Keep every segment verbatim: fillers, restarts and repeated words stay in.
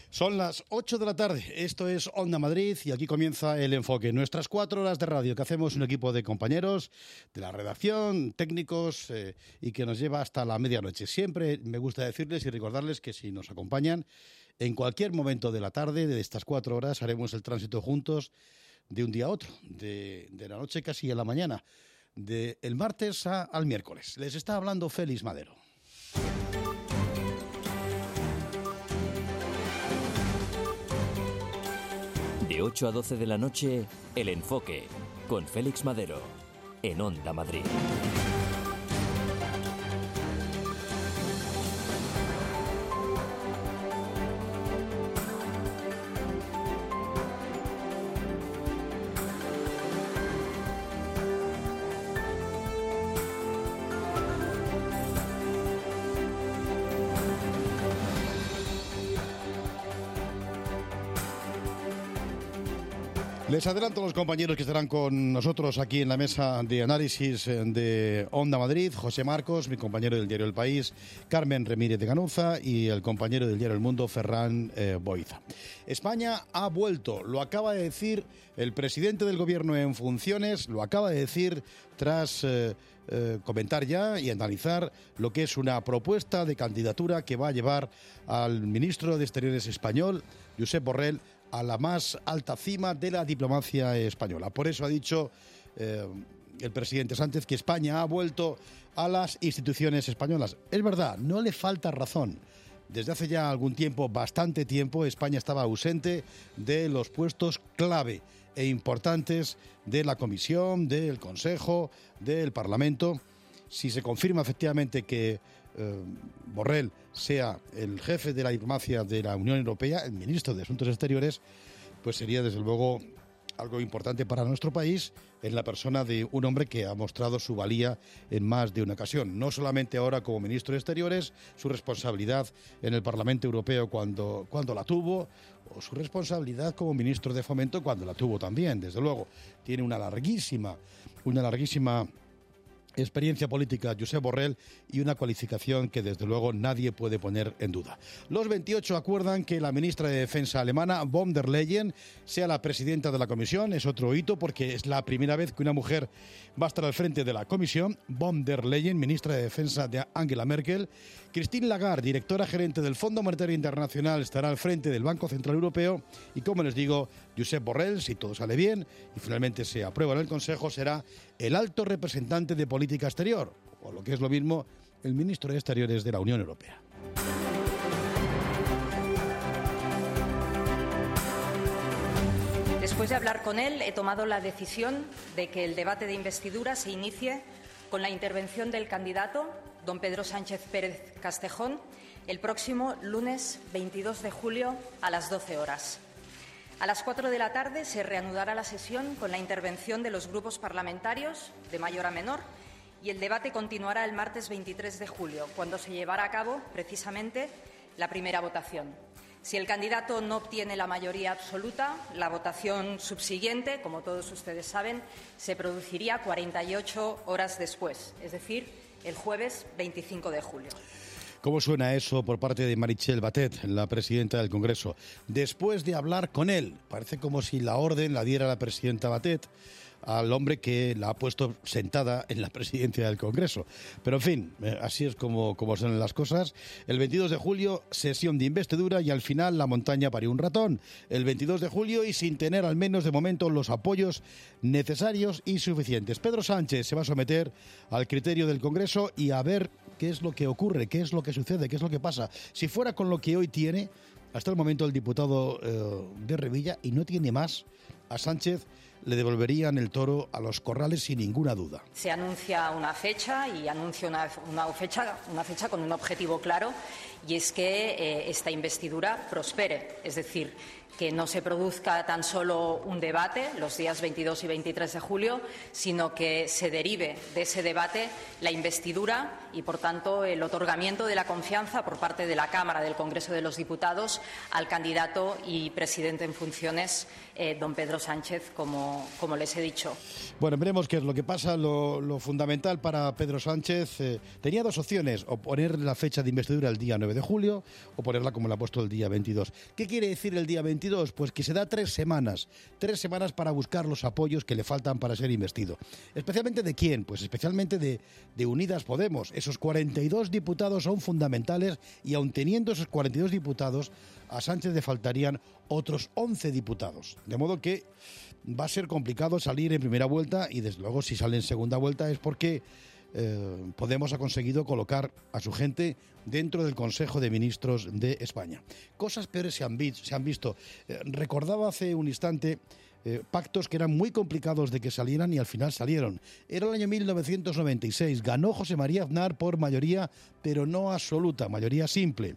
Son las ocho de la tarde, esto es Onda Madrid y aquí comienza El Enfoque. Nuestras cuatro horas de radio que hacemos un equipo de compañeros de la redacción, técnicos eh, y que nos lleva hasta la medianoche. Siempre me gusta decirles y recordarles que si nos acompañan en cualquier momento de la tarde, de estas cuatro horas, haremos el tránsito juntos de un día a otro, de, de la noche casi a la mañana, del martes a, al miércoles. Les está hablando Félix Madero. De ocho a doce de la noche, El Enfoque, con Félix Madero, en Onda Madrid. Les adelanto a los compañeros que estarán con nosotros aquí en la mesa de análisis de Onda Madrid: José Marcos, mi compañero del diario El País, Carmen Remírez de Ganuza y el compañero del diario El Mundo, Ferran eh, Boiza. España ha vuelto, lo acaba de decir el presidente del gobierno en funciones, lo acaba de decir tras eh, eh, comentar ya y analizar lo que es una propuesta de candidatura que va a llevar al ministro de Exteriores español, Josep Borrell, a la más alta cima de la diplomacia española. Por eso ha dicho eh, el presidente Sánchez que España ha vuelto a las instituciones españolas. Es verdad, no le falta razón. Desde hace ya algún tiempo, bastante tiempo, España estaba ausente de los puestos clave e importantes de la Comisión, del Consejo, del Parlamento. Si se confirma efectivamente que eh, Borrell sea el jefe de la diplomacia de la Unión Europea, el ministro de Asuntos Exteriores, pues sería desde luego algo importante para nuestro país en la persona de un hombre que ha mostrado su valía en más de una ocasión. No solamente ahora como ministro de Exteriores, su responsabilidad en el Parlamento Europeo cuando, cuando la tuvo, o su responsabilidad como ministro de Fomento cuando la tuvo también, desde luego. Tiene una larguísima, una larguísima experiencia política Josep Borrell y una cualificación que desde luego nadie puede poner en duda. Los veintiocho acuerdan que la ministra de Defensa alemana, von der Leyen, sea la presidenta de la Comisión. Es otro hito porque es la primera vez que una mujer va a estar al frente de la Comisión. Von der Leyen, ministra de Defensa de Angela Merkel. Christine Lagarde, directora gerente del Fondo Monetario Internacional, estará al frente del Banco Central Europeo. Y como les digo, Josep Borrell, si todo sale bien y finalmente se aprueba en el Consejo, será el alto representante de política exterior, o lo que es lo mismo, el ministro de Exteriores de la Unión Europea. Después de hablar con él, he tomado la decisión de que el debate de investidura se inicie con la intervención del candidato, don Pedro Sánchez Pérez Castejón, el próximo lunes veintidós de julio a las doce horas. A las cuatro de la tarde se reanudará la sesión con la intervención de los grupos parlamentarios, de mayor a menor, y el debate continuará el martes veintitrés de julio, cuando se llevará a cabo, precisamente, la primera votación. Si el candidato no obtiene la mayoría absoluta, la votación subsiguiente, como todos ustedes saben, se produciría cuarenta y ocho horas después, es decir, el jueves veinticinco de julio. ¿Cómo suena eso por parte de Meritxell Batet, la presidenta del Congreso? Después de hablar con él, parece como si la orden la diera la presidenta Batet al hombre que la ha puesto sentada en la presidencia del Congreso. Pero en fin, así es como, como son las cosas. El veintidós de julio, sesión de investidura y al final la montaña parió un ratón. El veintidós de julio y sin tener al menos de momento los apoyos necesarios y suficientes. Pedro Sánchez se va a someter al criterio del Congreso y a ver qué es lo que ocurre, qué es lo que sucede, qué es lo que pasa. Si fuera con lo que hoy tiene, hasta el momento el diputado eh, de Revilla, y no tiene más, a Sánchez le devolverían el toro a los corrales sin ninguna duda. Se anuncia una fecha y anuncia una, una, fecha, una fecha con un objetivo claro, y es que eh, esta investidura prospere, es decir, que no se produzca tan solo un debate los días veintidós y veintitrés de julio, sino que se derive de ese debate la investidura y, por tanto, el otorgamiento de la confianza por parte de la Cámara del Congreso de los Diputados al candidato y presidente en funciones, eh, don Pedro Sánchez, como, como les he dicho. Bueno, veremos qué es lo que pasa. Lo, lo fundamental para Pedro Sánchez, eh, tenía dos opciones: o poner la fecha de investidura el día nueve nueve de julio o ponerla como la ha puesto el día veintidós. ¿Qué quiere decir el día veintidós? Pues que se da tres semanas, tres semanas para buscar los apoyos que le faltan para ser investido. ¿Especialmente de quién? Pues especialmente de, de Unidas Podemos. Esos cuarenta y dos diputados son fundamentales y aun teniendo esos cuarenta y dos diputados, a Sánchez le faltarían otros once diputados. De modo que va a ser complicado salir en primera vuelta y desde luego si sale en segunda vuelta es porque eh, Podemos ha conseguido colocar a su gente dentro del Consejo de Ministros de España. Cosas peores se han, vi- se han visto. Eh, recordaba hace un instante eh, pactos que eran muy complicados de que salieran y al final salieron. Era el año mil novecientos noventa y seis. Ganó José María Aznar por mayoría, pero no absoluta, mayoría simple.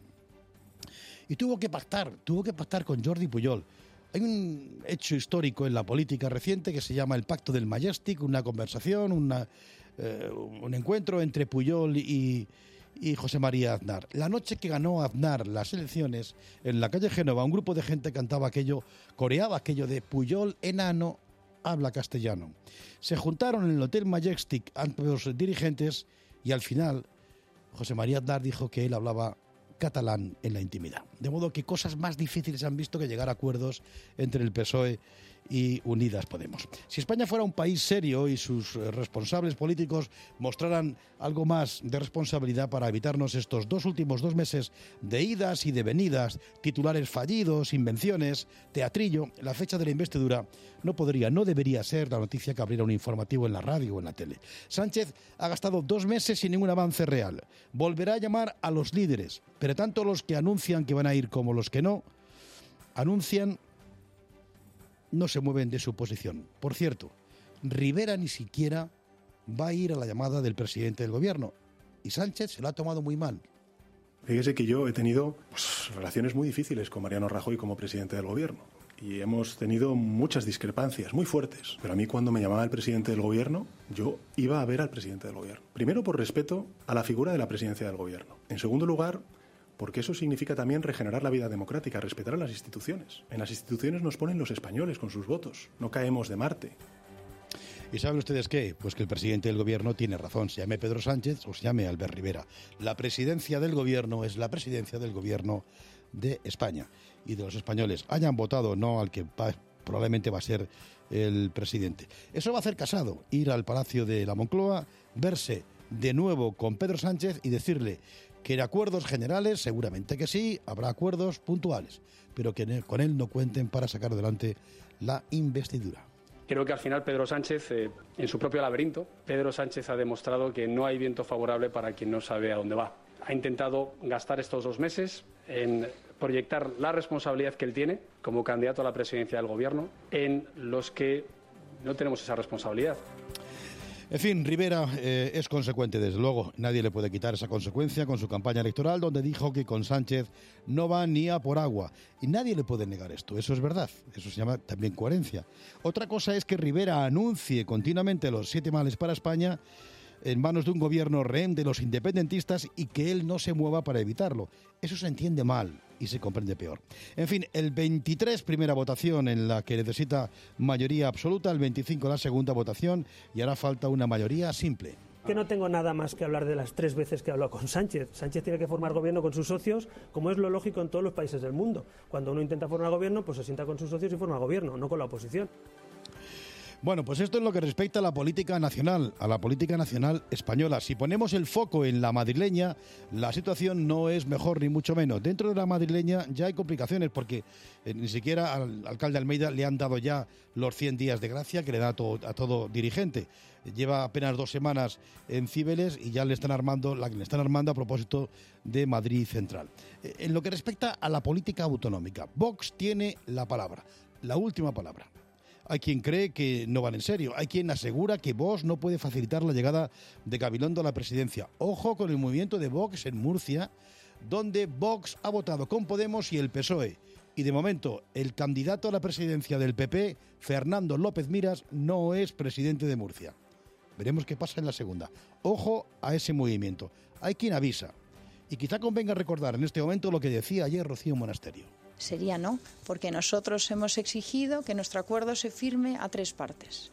Y tuvo que pactar, tuvo que pactar con Jordi Pujol. Hay un hecho histórico en la política reciente que se llama el Pacto del Majestic, una conversación, una, eh, un encuentro entre Pujol y, y José María Aznar. La noche que ganó Aznar las elecciones, en la calle Génova, un grupo de gente cantaba aquello, coreaba aquello de Pujol enano, habla castellano. Se juntaron en el Hotel Majestic ambos dirigentes y al final José María Aznar dijo que él hablaba catalán en la intimidad. De modo que cosas más difíciles han visto que llegar a acuerdos entre el P S O E y Unidas Podemos. Si España fuera un país serio y sus responsables políticos mostraran algo más de responsabilidad para evitarnos estos dos últimos dos meses de idas y de venidas, titulares fallidos, invenciones, teatrillo, la fecha de la investidura no podría, no debería ser la noticia que abriera un informativo en la radio o en la tele. Sánchez ha gastado dos meses sin ningún avance real. Volverá a llamar a los líderes, pero tanto los que anuncian que van a ir como los que no, anuncian no se mueven de su posición. Por cierto, Rivera ni siquiera va a ir a la llamada del presidente del gobierno y Sánchez se lo ha tomado muy mal. Fíjese que yo he tenido pues, relaciones muy difíciles con Mariano Rajoy como presidente del gobierno y hemos tenido muchas discrepancias muy fuertes. Pero a mí cuando me llamaba el presidente del gobierno, yo iba a ver al presidente del gobierno. Primero por respeto a la figura de la presidencia del gobierno. En segundo lugar, porque eso significa también regenerar la vida democrática, respetar a las instituciones. En las instituciones nos ponen los españoles con sus votos, no caemos de Marte. ¿Y saben ustedes qué? Pues que el presidente del gobierno tiene razón, se llame Pedro Sánchez o se llame Albert Rivera. La presidencia del gobierno es la presidencia del gobierno de España y de los españoles, hayan votado o no al que va, probablemente va a ser el presidente. Eso va a hacer Casado, ir al Palacio de la Moncloa, verse de nuevo con Pedro Sánchez y decirle que en acuerdos generales, seguramente que sí, habrá acuerdos puntuales, pero que con él no cuenten para sacar adelante la investidura. Creo que al final Pedro Sánchez, eh, en su propio laberinto, Pedro Sánchez ha demostrado que no hay viento favorable para quien no sabe a dónde va. Ha intentado gastar estos dos meses en proyectar la responsabilidad que él tiene como candidato a la presidencia del gobierno en los que no tenemos esa responsabilidad. En fin, Rivera eh, es consecuente, desde luego. Nadie le puede quitar esa consecuencia con su campaña electoral, donde dijo que con Sánchez no va ni a por agua. Y nadie le puede negar esto. Eso es verdad. Eso se llama también coherencia. Otra cosa es que Rivera anuncie continuamente los siete males para España en manos de un gobierno rehén de los independentistas y que él no se mueva para evitarlo. Eso se entiende mal y se comprende peor. En fin, el veintitrés, primera votación en la que necesita mayoría absoluta, el veinticinco la segunda votación y hará falta una mayoría simple. Que no tengo nada más que hablar de las tres veces que he hablado con Sánchez. Sánchez tiene que formar gobierno con sus socios, como es lo lógico en todos los países del mundo. Cuando uno intenta formar gobierno, pues se sienta con sus socios y forma gobierno, no con la oposición. Bueno, pues esto es lo que respecta a la política nacional, a la política nacional española. Si ponemos el foco en la madrileña, la situación no es mejor ni mucho menos. Dentro de la madrileña ya hay complicaciones porque eh, ni siquiera al alcalde Almeida le han dado ya los cien días de gracia que le da a todo, a todo dirigente. Lleva apenas dos semanas en Cibeles y ya le están armando, la, le están armando a propósito de Madrid Central. Eh, en lo que respecta a la política autonómica, Vox tiene la palabra, la última palabra. Hay quien cree que no van en serio. Hay quien asegura que Vox no puede facilitar la llegada de Gabilondo a la presidencia. Ojo con el movimiento de Vox en Murcia, donde Vox ha votado con Podemos y el P S O E. Y de momento, el candidato a la presidencia del P P, Fernando López Miras, no es presidente de Murcia. Veremos qué pasa en la segunda. Ojo a ese movimiento. Hay quien avisa. Y quizá convenga recordar en este momento lo que decía ayer Rocío Monasterio. Sería no, porque nosotros hemos exigido que nuestro acuerdo se firme a tres partes.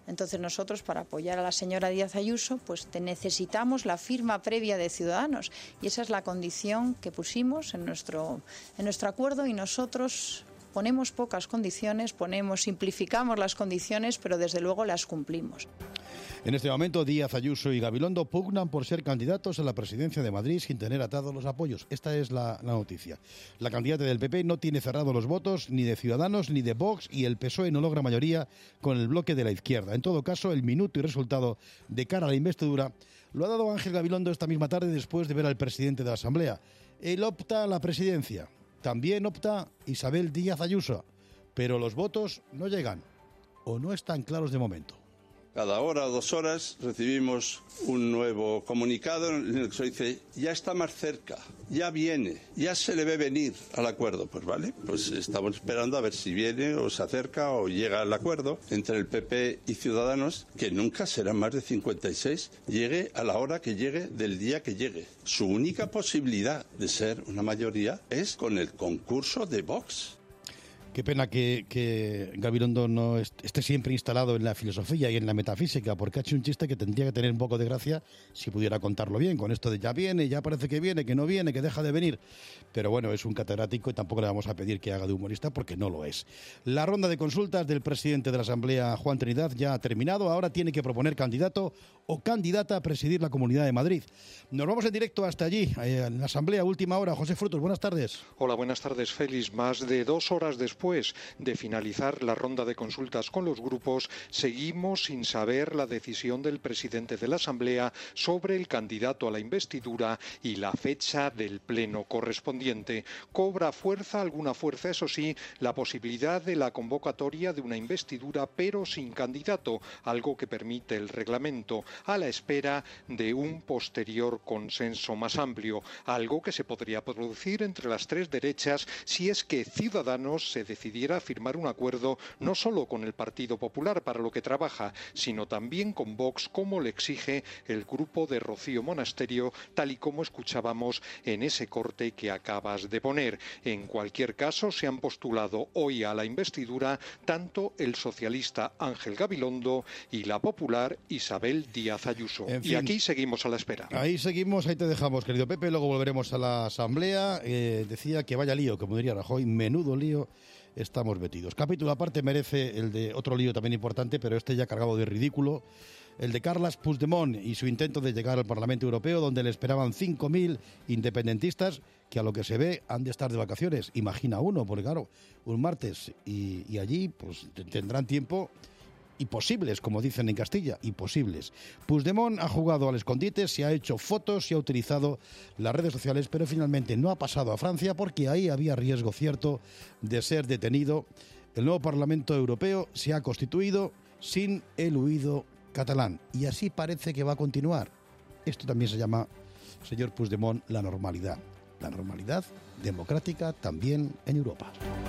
Entonces nosotros, para apoyar a la señora Díaz Ayuso, pues te necesitamos la firma previa de Ciudadanos, y esa es la condición que pusimos en nuestro, en nuestro acuerdo, y nosotros ponemos pocas condiciones, ponemos, simplificamos las condiciones, pero desde luego las cumplimos. En este momento, Díaz Ayuso y Gabilondo pugnan por ser candidatos a la presidencia de Madrid sin tener atados los apoyos. Esta es la, la noticia. La candidata del P P no tiene cerrados los votos ni de Ciudadanos ni de Vox, y el P S O E no logra mayoría con el bloque de la izquierda. En todo caso, el minuto y resultado de cara a la investidura lo ha dado Ángel Gabilondo esta misma tarde después de ver al presidente de la Asamblea. Él opta a la presidencia. También opta Isabel Díaz Ayuso. Pero los votos no llegan o no están claros de momento. Cada hora o dos horas recibimos un nuevo comunicado en el que se dice ya está más cerca, ya viene, ya se le ve venir al acuerdo. Pues vale, pues estamos esperando a ver si viene o se acerca o llega al acuerdo entre el P P y Ciudadanos, que nunca será más de cincuenta y seis, llegue a la hora que llegue del día que llegue. Su única posibilidad de ser una mayoría es con el concurso de Vox. Qué pena que, que Gabilondo no esté siempre instalado en la filosofía y en la metafísica, porque ha hecho un chiste que tendría que tener un poco de gracia si pudiera contarlo bien, con esto de ya viene, ya parece que viene, que no viene, que deja de venir. Pero bueno, es un catedrático y tampoco le vamos a pedir que haga de humorista porque no lo es. La ronda de consultas del presidente de la Asamblea, Juan Trinidad, ya ha terminado. Ahora tiene que proponer candidato o candidata a presidir la Comunidad de Madrid. Nos vamos en directo hasta allí, en la Asamblea, última hora. José Frutos, buenas tardes. Hola, buenas tardes, Félix. Más de dos horas después de finalizar la ronda de consultas con los grupos, seguimos sin saber la decisión del presidente de la Asamblea sobre el candidato a la investidura y la fecha del pleno correspondiente. Cobra fuerza, alguna fuerza, eso sí, la posibilidad de la convocatoria de una investidura, pero sin candidato, algo que permite el reglamento, a la espera de un posterior consenso más amplio, algo que se podría producir entre las tres derechas si es que Ciudadanos se decidiera firmar un acuerdo no solo con el Partido Popular, para lo que trabaja, sino también con Vox, como le exige el grupo de Rocío Monasterio, tal y como escuchábamos en ese corte que acabas de poner. En cualquier caso, se han postulado hoy a la investidura tanto el socialista Ángel Gabilondo y la popular Isabel Díaz Ayuso. En fin, y aquí seguimos a la espera. Ahí seguimos, ahí te dejamos, querido Pepe, luego volveremos a la Asamblea. Eh, decía que vaya lío, como diría Rajoy, menudo lío estamos metidos. Capítulo aparte merece el de otro lío también importante, pero este ya cargado de ridículo, el de Carles Puigdemont y su intento de llegar al Parlamento Europeo, donde le esperaban cinco mil independentistas que a lo que se ve han de estar de vacaciones. Imagina uno, porque claro, un martes y, y allí pues tendrán tiempo. Imposibles, como dicen en Castilla, imposibles. Puigdemont ha jugado al escondite, se ha hecho fotos, se ha utilizado las redes sociales, pero finalmente no ha pasado a Francia porque ahí había riesgo cierto de ser detenido. El nuevo Parlamento Europeo se ha constituido sin el huido catalán y así parece que va a continuar. Esto también se llama, señor Puigdemont, la normalidad. La normalidad democrática también en Europa.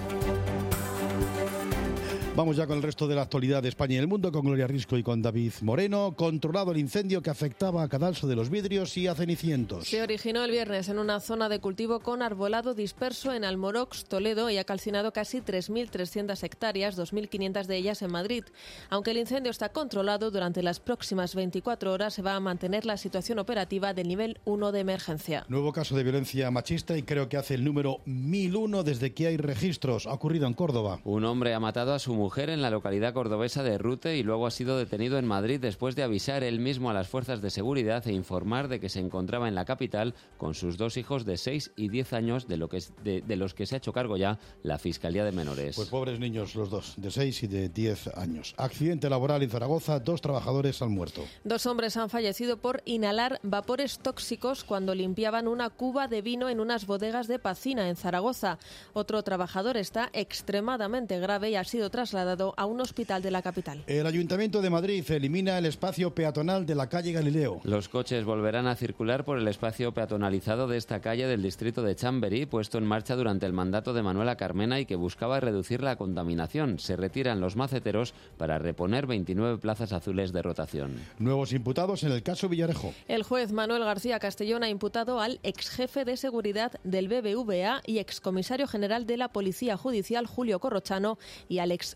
Vamos ya con el resto de la actualidad de España y el mundo, con Gloria Risco y con David Moreno. Controlado el incendio que afectaba a Cadalso de los Vidrios y a Cenicientos. Se originó el viernes en una zona de cultivo con arbolado disperso en Almorox, Toledo, y ha calcinado casi tres mil trescientas hectáreas, dos mil quinientas de ellas en Madrid. Aunque el incendio está controlado, durante las próximas veinticuatro horas se va a mantener la situación operativa del nivel uno de emergencia. Nuevo caso de violencia machista y creo que hace el número mil uno desde que hay registros. Ha ocurrido en Córdoba. Un hombre ha matado a su mujer mujer en la localidad cordobesa de Rute y luego ha sido detenido en Madrid después de avisar él mismo a las fuerzas de seguridad e informar de que se encontraba en la capital con sus dos hijos de seis y diez años, de, lo que es, de, de los que se ha hecho cargo ya la Fiscalía de Menores. Pues pobres niños los dos, de seis y de diez años. Accidente laboral en Zaragoza, dos trabajadores han muerto. Dos hombres han fallecido por inhalar vapores tóxicos cuando limpiaban una cuba de vino en unas bodegas de Pacina, en Zaragoza. Otro trabajador está extremadamente grave y ha sido trasladado a un hospital de la capital. El Ayuntamiento de Madrid elimina el espacio peatonal de la calle Galileo. Los coches volverán a circular por el espacio peatonalizado de esta calle del distrito de Chamberí, puesto en marcha durante el mandato de Manuela Carmena y que buscaba reducir la contaminación. Se retiran los maceteros para reponer veintinueve plazas azules de rotación. Nuevos imputados en el caso Villarejo. El juez Manuel García Castellón ha imputado al exjefe de seguridad del B B V A y excomisario general de la Policía Judicial Julio Corrochano y al ex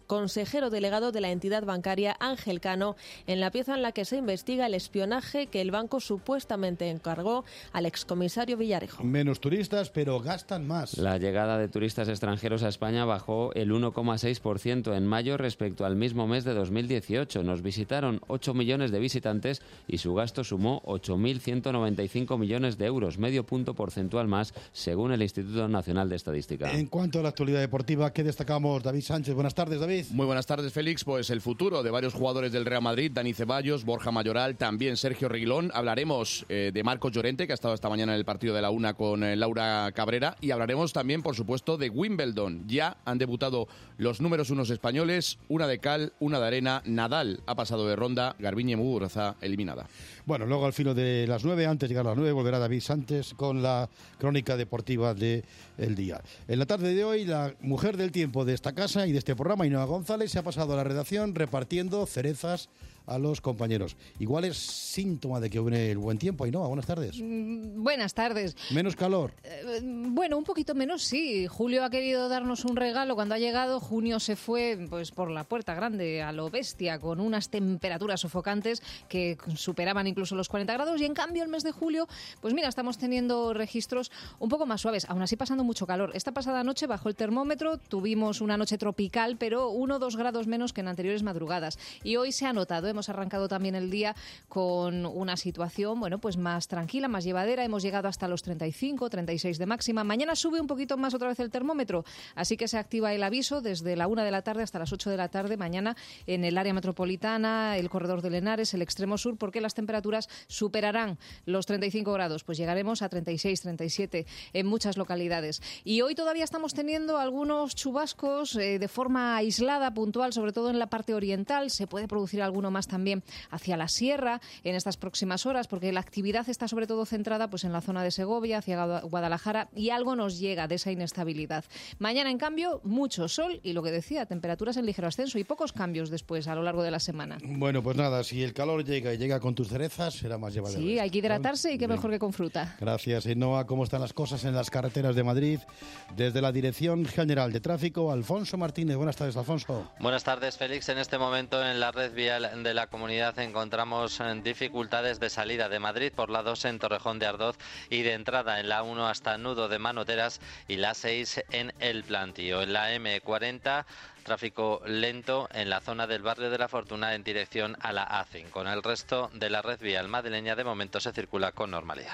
consejero delegado de la entidad bancaria Ángel Cano, en la pieza en la que se investiga el espionaje que el banco supuestamente encargó al excomisario Villarejo. Menos turistas, pero gastan más. La llegada de turistas extranjeros a España bajó el uno coma seis por ciento en mayo respecto al mismo mes de dos mil dieciocho. Nos visitaron ocho millones de visitantes y su gasto sumó ocho mil ciento noventa y cinco millones de euros, medio punto porcentual más, según el Instituto Nacional de Estadística. En cuanto a la actualidad deportiva, ¿qué destacamos? David Sánchez, buenas tardes, David. Muy buenas tardes, Félix. Pues el futuro de varios jugadores del Real Madrid, Dani Ceballos, Borja Mayoral, también Sergio Reguilón. Hablaremos eh, de Marcos Llorente, que ha estado esta mañana en el partido de la una con eh, Laura Cabrera, y hablaremos también, por supuesto, de Wimbledon. Ya han debutado los números unos españoles, una de cal, una de arena. Nadal ha pasado de ronda, Garbiñe Muguruza eliminada. Bueno, luego al filo de las nueve, antes de llegar a las nueve, volverá David Sánchez con la crónica deportiva del día. En la tarde de hoy, la mujer del tiempo de esta casa y de este programa, Ainhoa González, se ha pasado a la redacción repartiendo cerezas a los compañeros. Igual es síntoma de que viene el buen tiempo. Ainhoa, buenas tardes. Mm, buenas tardes. ¿Menos calor? Eh, bueno, un poquito menos, sí. Julio ha querido darnos un regalo cuando ha llegado. Junio se fue pues por la puerta grande a lo bestia, con unas temperaturas sofocantes que superaban incluso los cuarenta grados, y en cambio el mes de julio, pues mira, estamos teniendo registros un poco más suaves, aún así pasando mucho calor. Esta pasada noche bajó el termómetro, tuvimos una noche tropical, pero uno o dos grados menos que en anteriores madrugadas. Y hoy se ha notado, hemos arrancado también el día con una situación, bueno, pues más tranquila, más llevadera. Hemos llegado hasta los treinta y cinco, treinta y seis de máxima. Mañana sube un poquito más otra vez el termómetro, así que se activa el aviso desde la una de la tarde hasta las ocho de la tarde mañana en el área metropolitana, el corredor de Henares, el extremo sur, porque las temperaturas superarán los treinta y cinco grados, pues llegaremos a treinta y seis, treinta y siete en muchas localidades. Y hoy todavía estamos teniendo algunos chubascos eh, de forma aislada, puntual, sobre todo en la parte oriental. Se puede producir alguno más también hacia la sierra en estas próximas horas, porque la actividad está sobre todo centrada pues en la zona de Segovia, hacia Guadalajara, y algo nos llega de esa inestabilidad. Mañana, en cambio, mucho sol y, lo que decía, temperaturas en ligero ascenso y pocos cambios después a lo largo de la semana. Bueno, pues nada, si el calor llega y llega con tus cerezas, será más llevadero. Sí, hay que hidratarse y qué mejor que con fruta. Gracias, Ainhoa. ¿Cómo están las cosas en las carreteras de Madrid? Desde la Dirección General de Tráfico, Alfonso Martínez. Buenas tardes, Alfonso. Buenas tardes, Félix. En este momento en la red vial de la comunidad encontramos dificultades de salida de Madrid por la dos en Torrejón de Ardoz y de entrada en la uno hasta Nudo de Manoteras y la seis en El Plantío. En la eme cuarenta, tráfico lento en la zona del barrio de la Fortuna en dirección a la A cinco. Con el resto de la red vial madrileña de momento se circula con normalidad.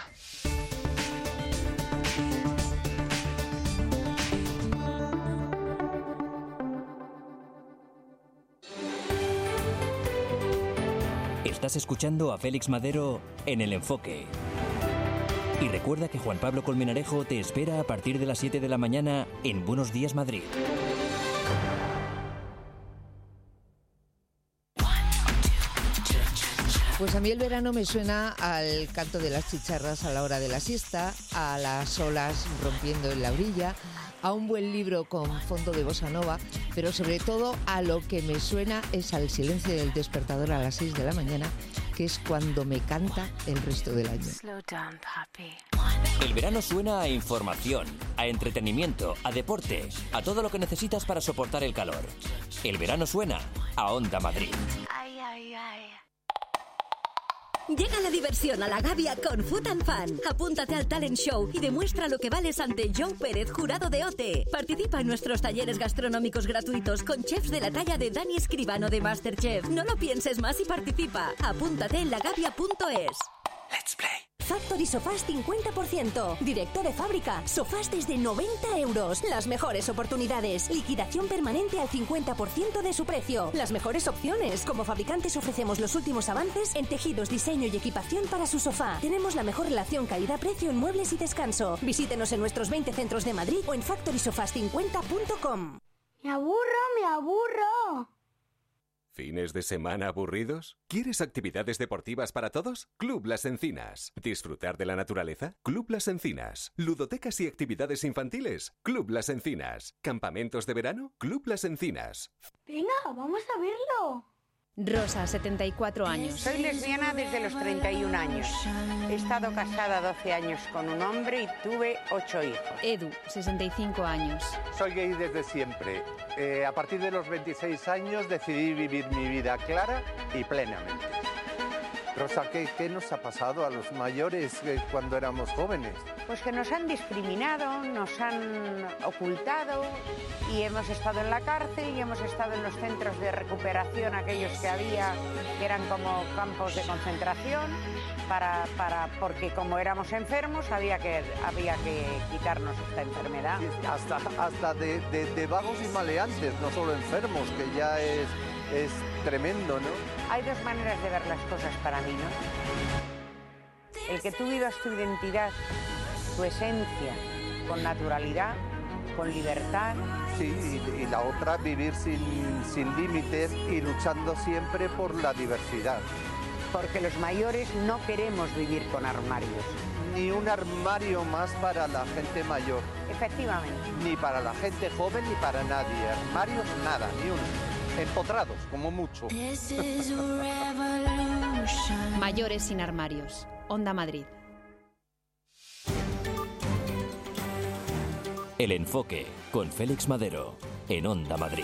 Estás escuchando a Félix Madero en El Enfoque. Y recuerda que Juan Pablo Colmenarejo te espera a partir de las siete de la mañana en Buenos Días Madrid. Pues a mí el verano me suena al canto de las chicharras a la hora de la siesta, a las olas rompiendo en la orilla, a un buen libro con fondo de bossa nova, pero sobre todo a lo que me suena es al silencio del despertador a las seis de la mañana, que es cuando me canta el resto del año. El verano suena a información, a entretenimiento, a deporte, a todo lo que necesitas para soportar el calor. El verano suena a Onda Madrid. Ay, ay, ay. Llega la diversión a la Gavia con Food and Fun. Apúntate al talent show y demuestra lo que vales ante Joe Pérez, jurado de O T E. Participa en nuestros talleres gastronómicos gratuitos con chefs de la talla de Dani Escribano de MasterChef. No lo pienses más y participa. Apúntate en lagavia punto es. Let's play. Factory Sofás cincuenta por ciento. Directo de fábrica. Sofás desde noventa euros. Las mejores oportunidades. Liquidación permanente al cincuenta por ciento de su precio. Las mejores opciones. Como fabricantes ofrecemos los últimos avances en tejidos, diseño y equipación para su sofá. Tenemos la mejor relación calidad-precio en muebles y descanso. Visítenos en nuestros veinte centros de Madrid o en factory sofás cincuenta punto com. Me aburro, me aburro. ¿Fines de semana aburridos? ¿Quieres actividades deportivas para todos? Club Las Encinas. ¿Disfrutar de la naturaleza? Club Las Encinas. ¿Ludotecas y actividades infantiles? Club Las Encinas. ¿Campamentos de verano? Club Las Encinas. Venga, vamos a verlo. Rosa, setenta y cuatro años. Soy lesbiana desde los treinta y un años. He estado casada doce años con un hombre y tuve ocho hijos. Edu, sesenta y cinco años. Soy gay desde siempre. Eh, a partir de los veintiséis años decidí vivir mi vida clara y plenamente. Rosa, ¿qué, qué nos ha pasado a los mayores eh, cuando éramos jóvenes? Pues que nos han discriminado, nos han ocultado y hemos estado en la cárcel y hemos estado en los centros de recuperación, aquellos que había, que eran como campos de concentración, para, para, porque como éramos enfermos había que, había que quitarnos esta enfermedad. Sí, hasta hasta de, de, de vagos y maleantes, no solo enfermos, que ya es, es tremendo, ¿no? Hay dos maneras de ver las cosas para mí, ¿no? El que tú vivas tu identidad, tu esencia, con naturalidad, con libertad. Sí, y, y la otra, vivir sin, sin límites y luchando siempre por la diversidad. Porque los mayores no queremos vivir con armarios. Ni un armario más para la gente mayor. Efectivamente. Ni para la gente joven ni para nadie. Armarios nada, ni uno. Empotrados, como mucho. Mayores sin armarios. Onda Madrid. El Enfoque, con Félix Madero, en Onda Madrid.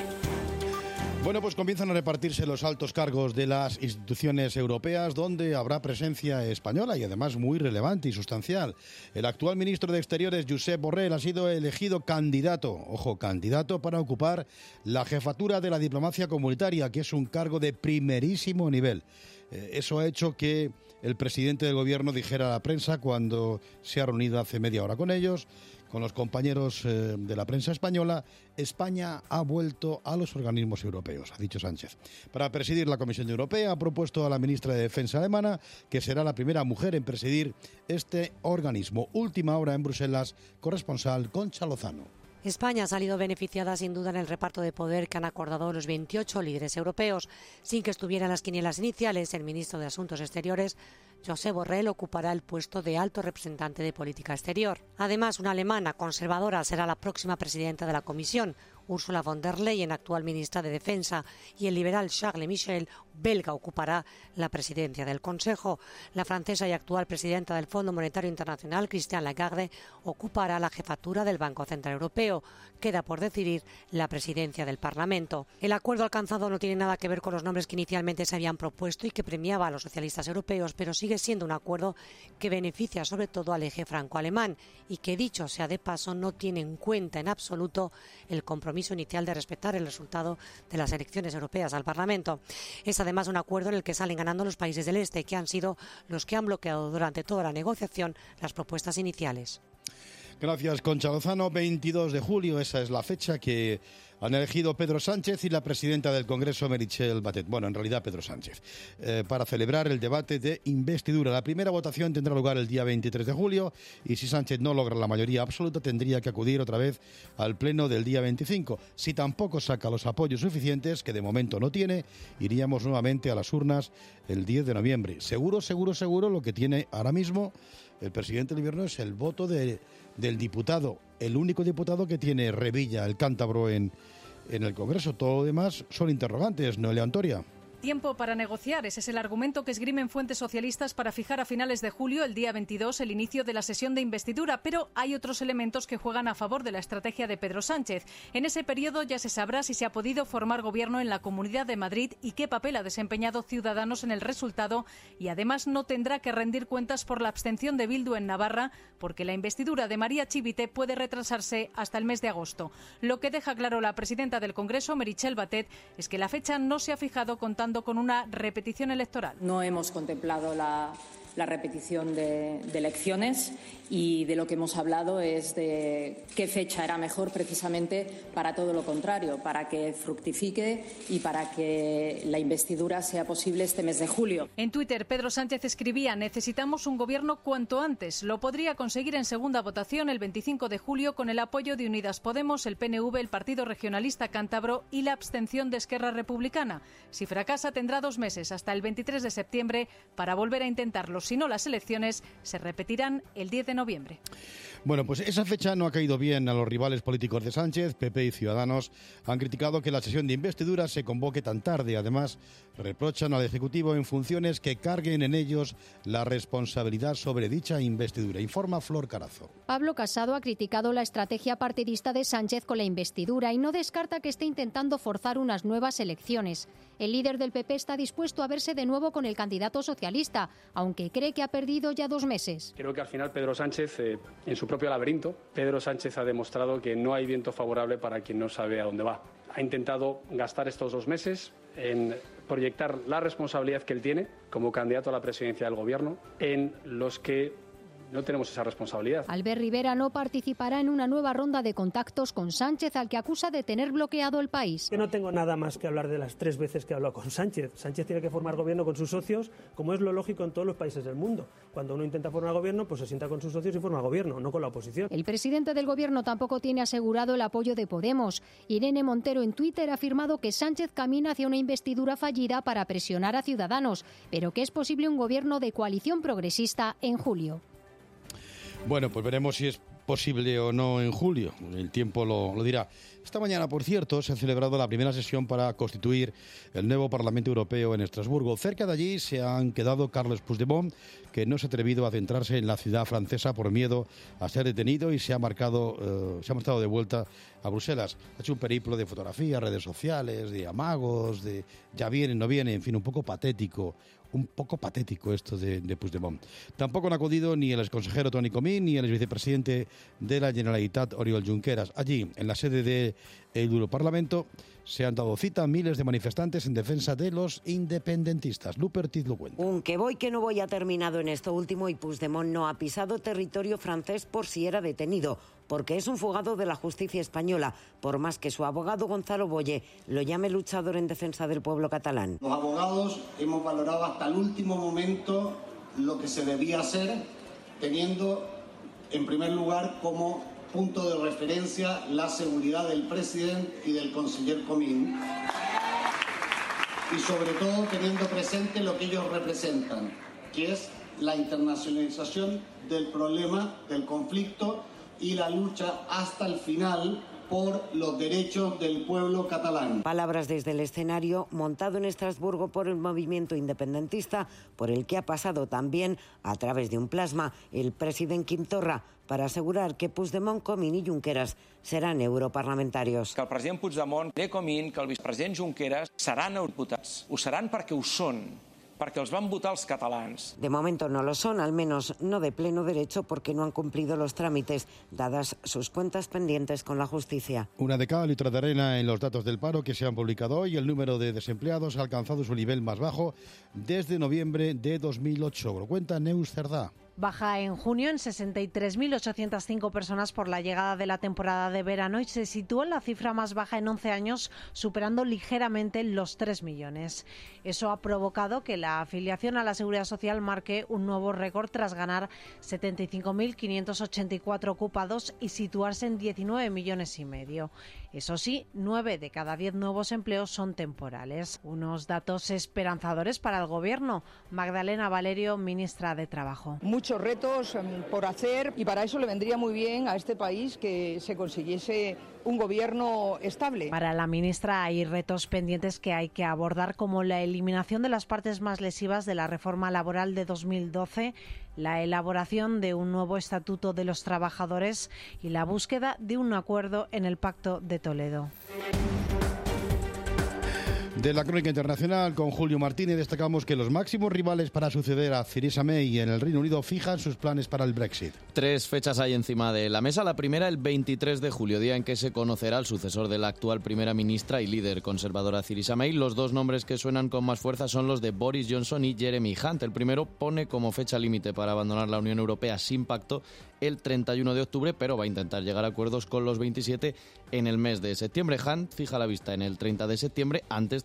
Bueno, pues comienzan a repartirse los altos cargos de las instituciones europeas, donde habrá presencia española y además muy relevante y sustancial. El actual ministro de Exteriores, Josep Borrell, ha sido elegido candidato, ojo, candidato para ocupar la jefatura de la diplomacia comunitaria, que es un cargo de primerísimo nivel. Eh, eso ha hecho que el presidente del gobierno dijera a la prensa, cuando se ha reunido hace media hora con ellos, con los compañeros eh, de la prensa española, España ha vuelto a los organismos europeos, ha dicho Sánchez. Para presidir la Comisión Europea ha propuesto a la ministra de Defensa alemana, que será la primera mujer en presidir este organismo. Última hora en Bruselas, corresponsal Concha Lozano. España ha salido beneficiada sin duda en el reparto de poder que han acordado los veintiocho líderes europeos. Sin que estuvieran las quinielas iniciales, el ministro de Asuntos Exteriores, Josep Borrell, ocupará el puesto de alto representante de política exterior. Además, una alemana conservadora será la próxima presidenta de la Comisión, Ursula von der Leyen, actual ministra de Defensa, y el liberal Charles Michel, belga, ocupará la presidencia del Consejo. La francesa y actual presidenta del Fondo Monetario Internacional, Christine Lagarde, ocupará la jefatura del Banco Central Europeo. Queda por decidir la presidencia del Parlamento. El acuerdo alcanzado no tiene nada que ver con los nombres que inicialmente se habían propuesto y que premiaba a los socialistas europeos, pero sigue siendo un acuerdo que beneficia sobre todo al eje franco-alemán y que, dicho sea de paso, no tiene en cuenta en absoluto el compromiso inicial de respetar el resultado de las elecciones europeas al Parlamento. Es además un acuerdo en el que salen ganando los países del Este, que han sido los que han bloqueado durante toda la negociación las propuestas iniciales. Gracias, Concha Lozano. veintidós de julio, esa es la fecha que han elegido Pedro Sánchez y la presidenta del Congreso, Meritxell Batet. Bueno, en realidad Pedro Sánchez, eh, para celebrar el debate de investidura. La primera votación tendrá lugar el día veintitrés de julio y si Sánchez no logra la mayoría absoluta tendría que acudir otra vez al pleno del día veinticinco. Si tampoco saca los apoyos suficientes, que de momento no tiene, iríamos nuevamente a las urnas el diez de noviembre. Seguro, seguro, seguro, lo que tiene ahora mismo el presidente del gobierno es el voto de, del diputado, el único diputado que tiene Revilla, el cántabro, en, en el Congreso. Todo lo demás son interrogantes, Noelia Antoria. Tiempo para negociar. Ese es el argumento que esgrimen fuentes socialistas para fijar a finales de julio, el día veintidós, el inicio de la sesión de investidura. Pero hay otros elementos que juegan a favor de la estrategia de Pedro Sánchez. En ese periodo ya se sabrá si se ha podido formar gobierno en la Comunidad de Madrid y qué papel ha desempeñado Ciudadanos en el resultado. Y además no tendrá que rendir cuentas por la abstención de Bildu en Navarra, porque la investidura de María Chivite puede retrasarse hasta el mes de agosto. Lo que deja claro la presidenta del Congreso, Meritxell Batet, es que la fecha no se ha fijado contando con una repetición electoral. No hemos contemplado la, la repetición de, de elecciones y de lo que hemos hablado es de qué fecha era mejor precisamente para todo lo contrario, para que fructifique y para que la investidura sea posible este mes de julio. En Twitter, Pedro Sánchez escribía: necesitamos un gobierno cuanto antes. Lo podría conseguir en segunda votación el veinticinco de julio con el apoyo de Unidas Podemos, el P N V, el Partido Regionalista Cántabro y la abstención de Esquerra Republicana. Si fracasa, tendrá dos meses, hasta el veintitrés de septiembre, para volver a intentarlo. Si no, las elecciones se repetirán el diez de noviembre. Bueno, pues esa fecha no ha caído bien a los rivales políticos de Sánchez. P P y Ciudadanos han criticado que la sesión de investidura se convoque tan tarde. Además, reprochan al Ejecutivo en funciones que carguen en ellos la responsabilidad sobre dicha investidura. Informa Flor Carazo. Pablo Casado ha criticado la estrategia partidista de Sánchez con la investidura y no descarta que esté intentando forzar unas nuevas elecciones. El líder del P P está dispuesto a verse de nuevo con el candidato socialista, aunque cree que ha perdido ya dos meses. Creo que al final Pedro Sánchez, eh, en su propio laberinto, Pedro Sánchez ha demostrado que no hay viento favorable para quien no sabe a dónde va. Ha intentado gastar estos dos meses en proyectar la responsabilidad que él tiene como candidato a la presidencia del Gobierno en los que no tenemos esa responsabilidad. Albert Rivera no participará en una nueva ronda de contactos con Sánchez, al que acusa de tener bloqueado el país. Yo no tengo nada más que hablar de las tres veces que he hablado con Sánchez. Sánchez tiene que formar gobierno con sus socios, como es lo lógico en todos los países del mundo. Cuando uno intenta formar gobierno, pues se sienta con sus socios y forma gobierno, no con la oposición. El presidente del Gobierno tampoco tiene asegurado el apoyo de Podemos. Irene Montero en Twitter ha afirmado que Sánchez camina hacia una investidura fallida para presionar a Ciudadanos, pero que es posible un gobierno de coalición progresista en julio. Bueno, pues veremos si es posible o no en julio. El tiempo lo, lo dirá. Esta mañana, por cierto, se ha celebrado la primera sesión para constituir el nuevo Parlamento Europeo en Estrasburgo. Cerca de allí se han quedado Carles Puigdemont, que no se ha atrevido a centrarse en la ciudad francesa por miedo a ser detenido y se ha marcado, eh, se ha marchado de vuelta a Bruselas. Ha hecho un periplo de fotografías, redes sociales, de amagos, de ya viene, no viene, en fin, un poco patético. Un poco patético esto de, de Puigdemont. Tampoco han acudido ni el exconsejero Toni Comín ni el vicepresidente de la Generalitat, Oriol Junqueras. Allí, en la sede del Europarlamento, se han dado cita a miles de manifestantes en defensa de los independentistas. Lupertiz lo cuenta. Un que voy que no voy ha terminado en esto último y Puigdemont no ha pisado territorio francés por si era detenido, porque es un fugado de la justicia española, por más que su abogado Gonzalo Boye lo llame luchador en defensa del pueblo catalán. Los abogados hemos valorado hasta el último momento lo que se debía hacer, teniendo en primer lugar como punto de referencia la seguridad del presidente y del conseller Comín, y sobre todo teniendo presente lo que ellos representan, que es la internacionalización del problema, del conflicto y la lucha hasta el final por los derechos del pueblo catalán. Palabras desde el escenario montado en Estrasburgo por el movimiento independentista, por el que ha pasado también, a través de un plasma, el presidente Quim Torra, para asegurar que Puigdemont, Comín i Junqueras seran europarlamentarios. Que el president Puigdemont, de Comín, que el vicepresident Junqueras seran eurodiputats. Ho seran perquè ho són, perquè els van votar els catalans. De momento no lo son, al menos no de pleno derecho, porque no han cumplido los trámites, dadas sus cuentas pendientes con la justicia. Una de cal y otra de arena en los datos del paro que se han publicado hoy. El número de desempleados ha alcanzado su nivel más bajo desde noviembre de dos mil ocho. Lo cuenta Neus Cerdá. Baja en junio en sesenta y tres mil ochocientas cinco personas por la llegada de la temporada de verano y se sitúa en la cifra más baja en once años, superando ligeramente los tres millones. Eso ha provocado que la afiliación a la Seguridad Social marque un nuevo récord tras ganar setenta y cinco mil quinientos ochenta y cuatro ocupados y situarse en diecinueve millones y medio. Eso sí, nueve de cada diez nuevos empleos son temporales. Unos datos esperanzadores para el Gobierno. Magdalena Valerio, ministra de Trabajo. Muchos retos por hacer y para eso le vendría muy bien a este país que se consiguiese un gobierno estable. Para la ministra hay retos pendientes que hay que abordar, como la eliminación de las partes más lesivas de la reforma laboral de dos mil doce, la elaboración de un nuevo estatuto de los trabajadores y la búsqueda de un acuerdo en el Pacto de Toledo. De la crónica internacional con Julio Martínez destacamos que los máximos rivales para suceder a Theresa May en el Reino Unido fijan sus planes para el Brexit. Tres fechas hay encima de la mesa. La primera, el veintitrés de julio, día en que se conocerá el sucesor de la actual primera ministra y líder conservadora Theresa May. Los dos nombres que suenan con más fuerza son los de Boris Johnson y Jeremy Hunt. El primero pone como fecha límite para abandonar la Unión Europea sin pacto el treinta y uno de octubre, pero va a intentar llegar a acuerdos con los veintisiete en el mes de septiembre. Hunt fija la vista en el treinta de septiembre, antes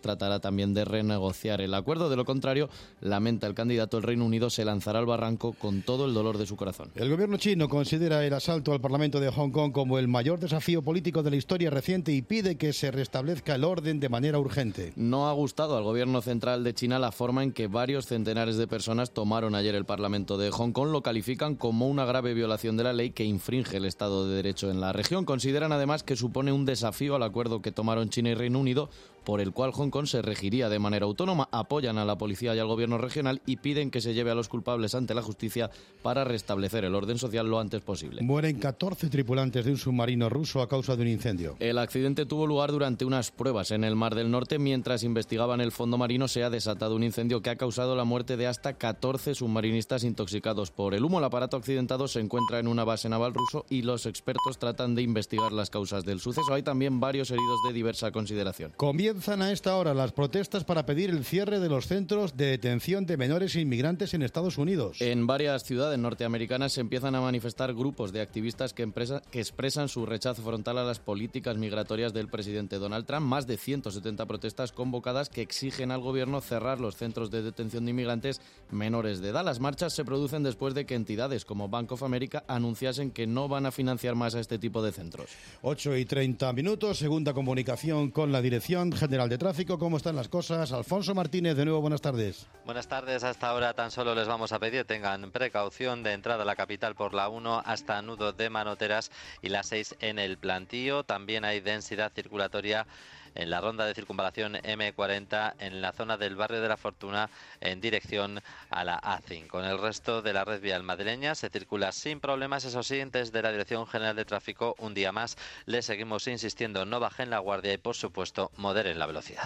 tratará también de renegociar el acuerdo. De lo contrario, lamenta el candidato, el Reino Unido se lanzará al barranco con todo el dolor de su corazón. El gobierno chino considera el asalto al Parlamento de Hong Kong como el mayor desafío político de la historia reciente y pide que se restablezca el orden de manera urgente. No ha gustado al gobierno central de China la forma en que varios centenares de personas tomaron ayer el Parlamento de Hong Kong. Lo califican como una grave violación de la ley que infringe el Estado de Derecho en la región. Consideran además que supone un desafío al acuerdo que tomaron China y Reino Unido, por el cual Hong Kong se regiría de manera autónoma. Apoyan a la policía y al gobierno regional y piden que se lleve a los culpables ante la justicia para restablecer el orden social lo antes posible. Mueren catorce tripulantes de un submarino ruso a causa de un incendio. El accidente tuvo lugar durante unas pruebas en el Mar del Norte. Mientras investigaban el fondo marino, se ha desatado un incendio que ha causado la muerte de hasta catorce submarinistas intoxicados por el humo. El aparato accidentado se encuentra en una base naval ruso y los expertos tratan de investigar las causas del suceso. Hay también varios heridos de diversa consideración. Comienzan a esta hora las protestas para pedir el cierre de los centros de detención de menores inmigrantes en Estados Unidos. En varias ciudades norteamericanas se empiezan a manifestar grupos de activistas que, empresa, que expresan su rechazo frontal a las políticas migratorias del presidente Donald Trump. Más de ciento setenta protestas convocadas que exigen al gobierno cerrar los centros de detención de inmigrantes menores de edad. Las marchas se producen después de que entidades como Bank of America anunciasen que no van a financiar más a este tipo de centros. ocho y treinta minutos, segunda comunicación con la Dirección General de Tráfico. ¿Cómo están las cosas? Alfonso Martínez, de nuevo, buenas tardes. Buenas tardes. Hasta ahora tan solo les vamos a pedir tengan precaución de entrada a la capital por la uno hasta Nudo de Manoteras y la seis en el Plantío. También hay densidad circulatoria en la ronda de circunvalación eme cuarenta en la zona del barrio de la Fortuna en dirección a la A cinco. En el resto de la red vial madrileña se circula sin problemas, eso sí, desde la Dirección General de Tráfico un día más les seguimos insistiendo, no bajen la guardia y por supuesto moderen la velocidad.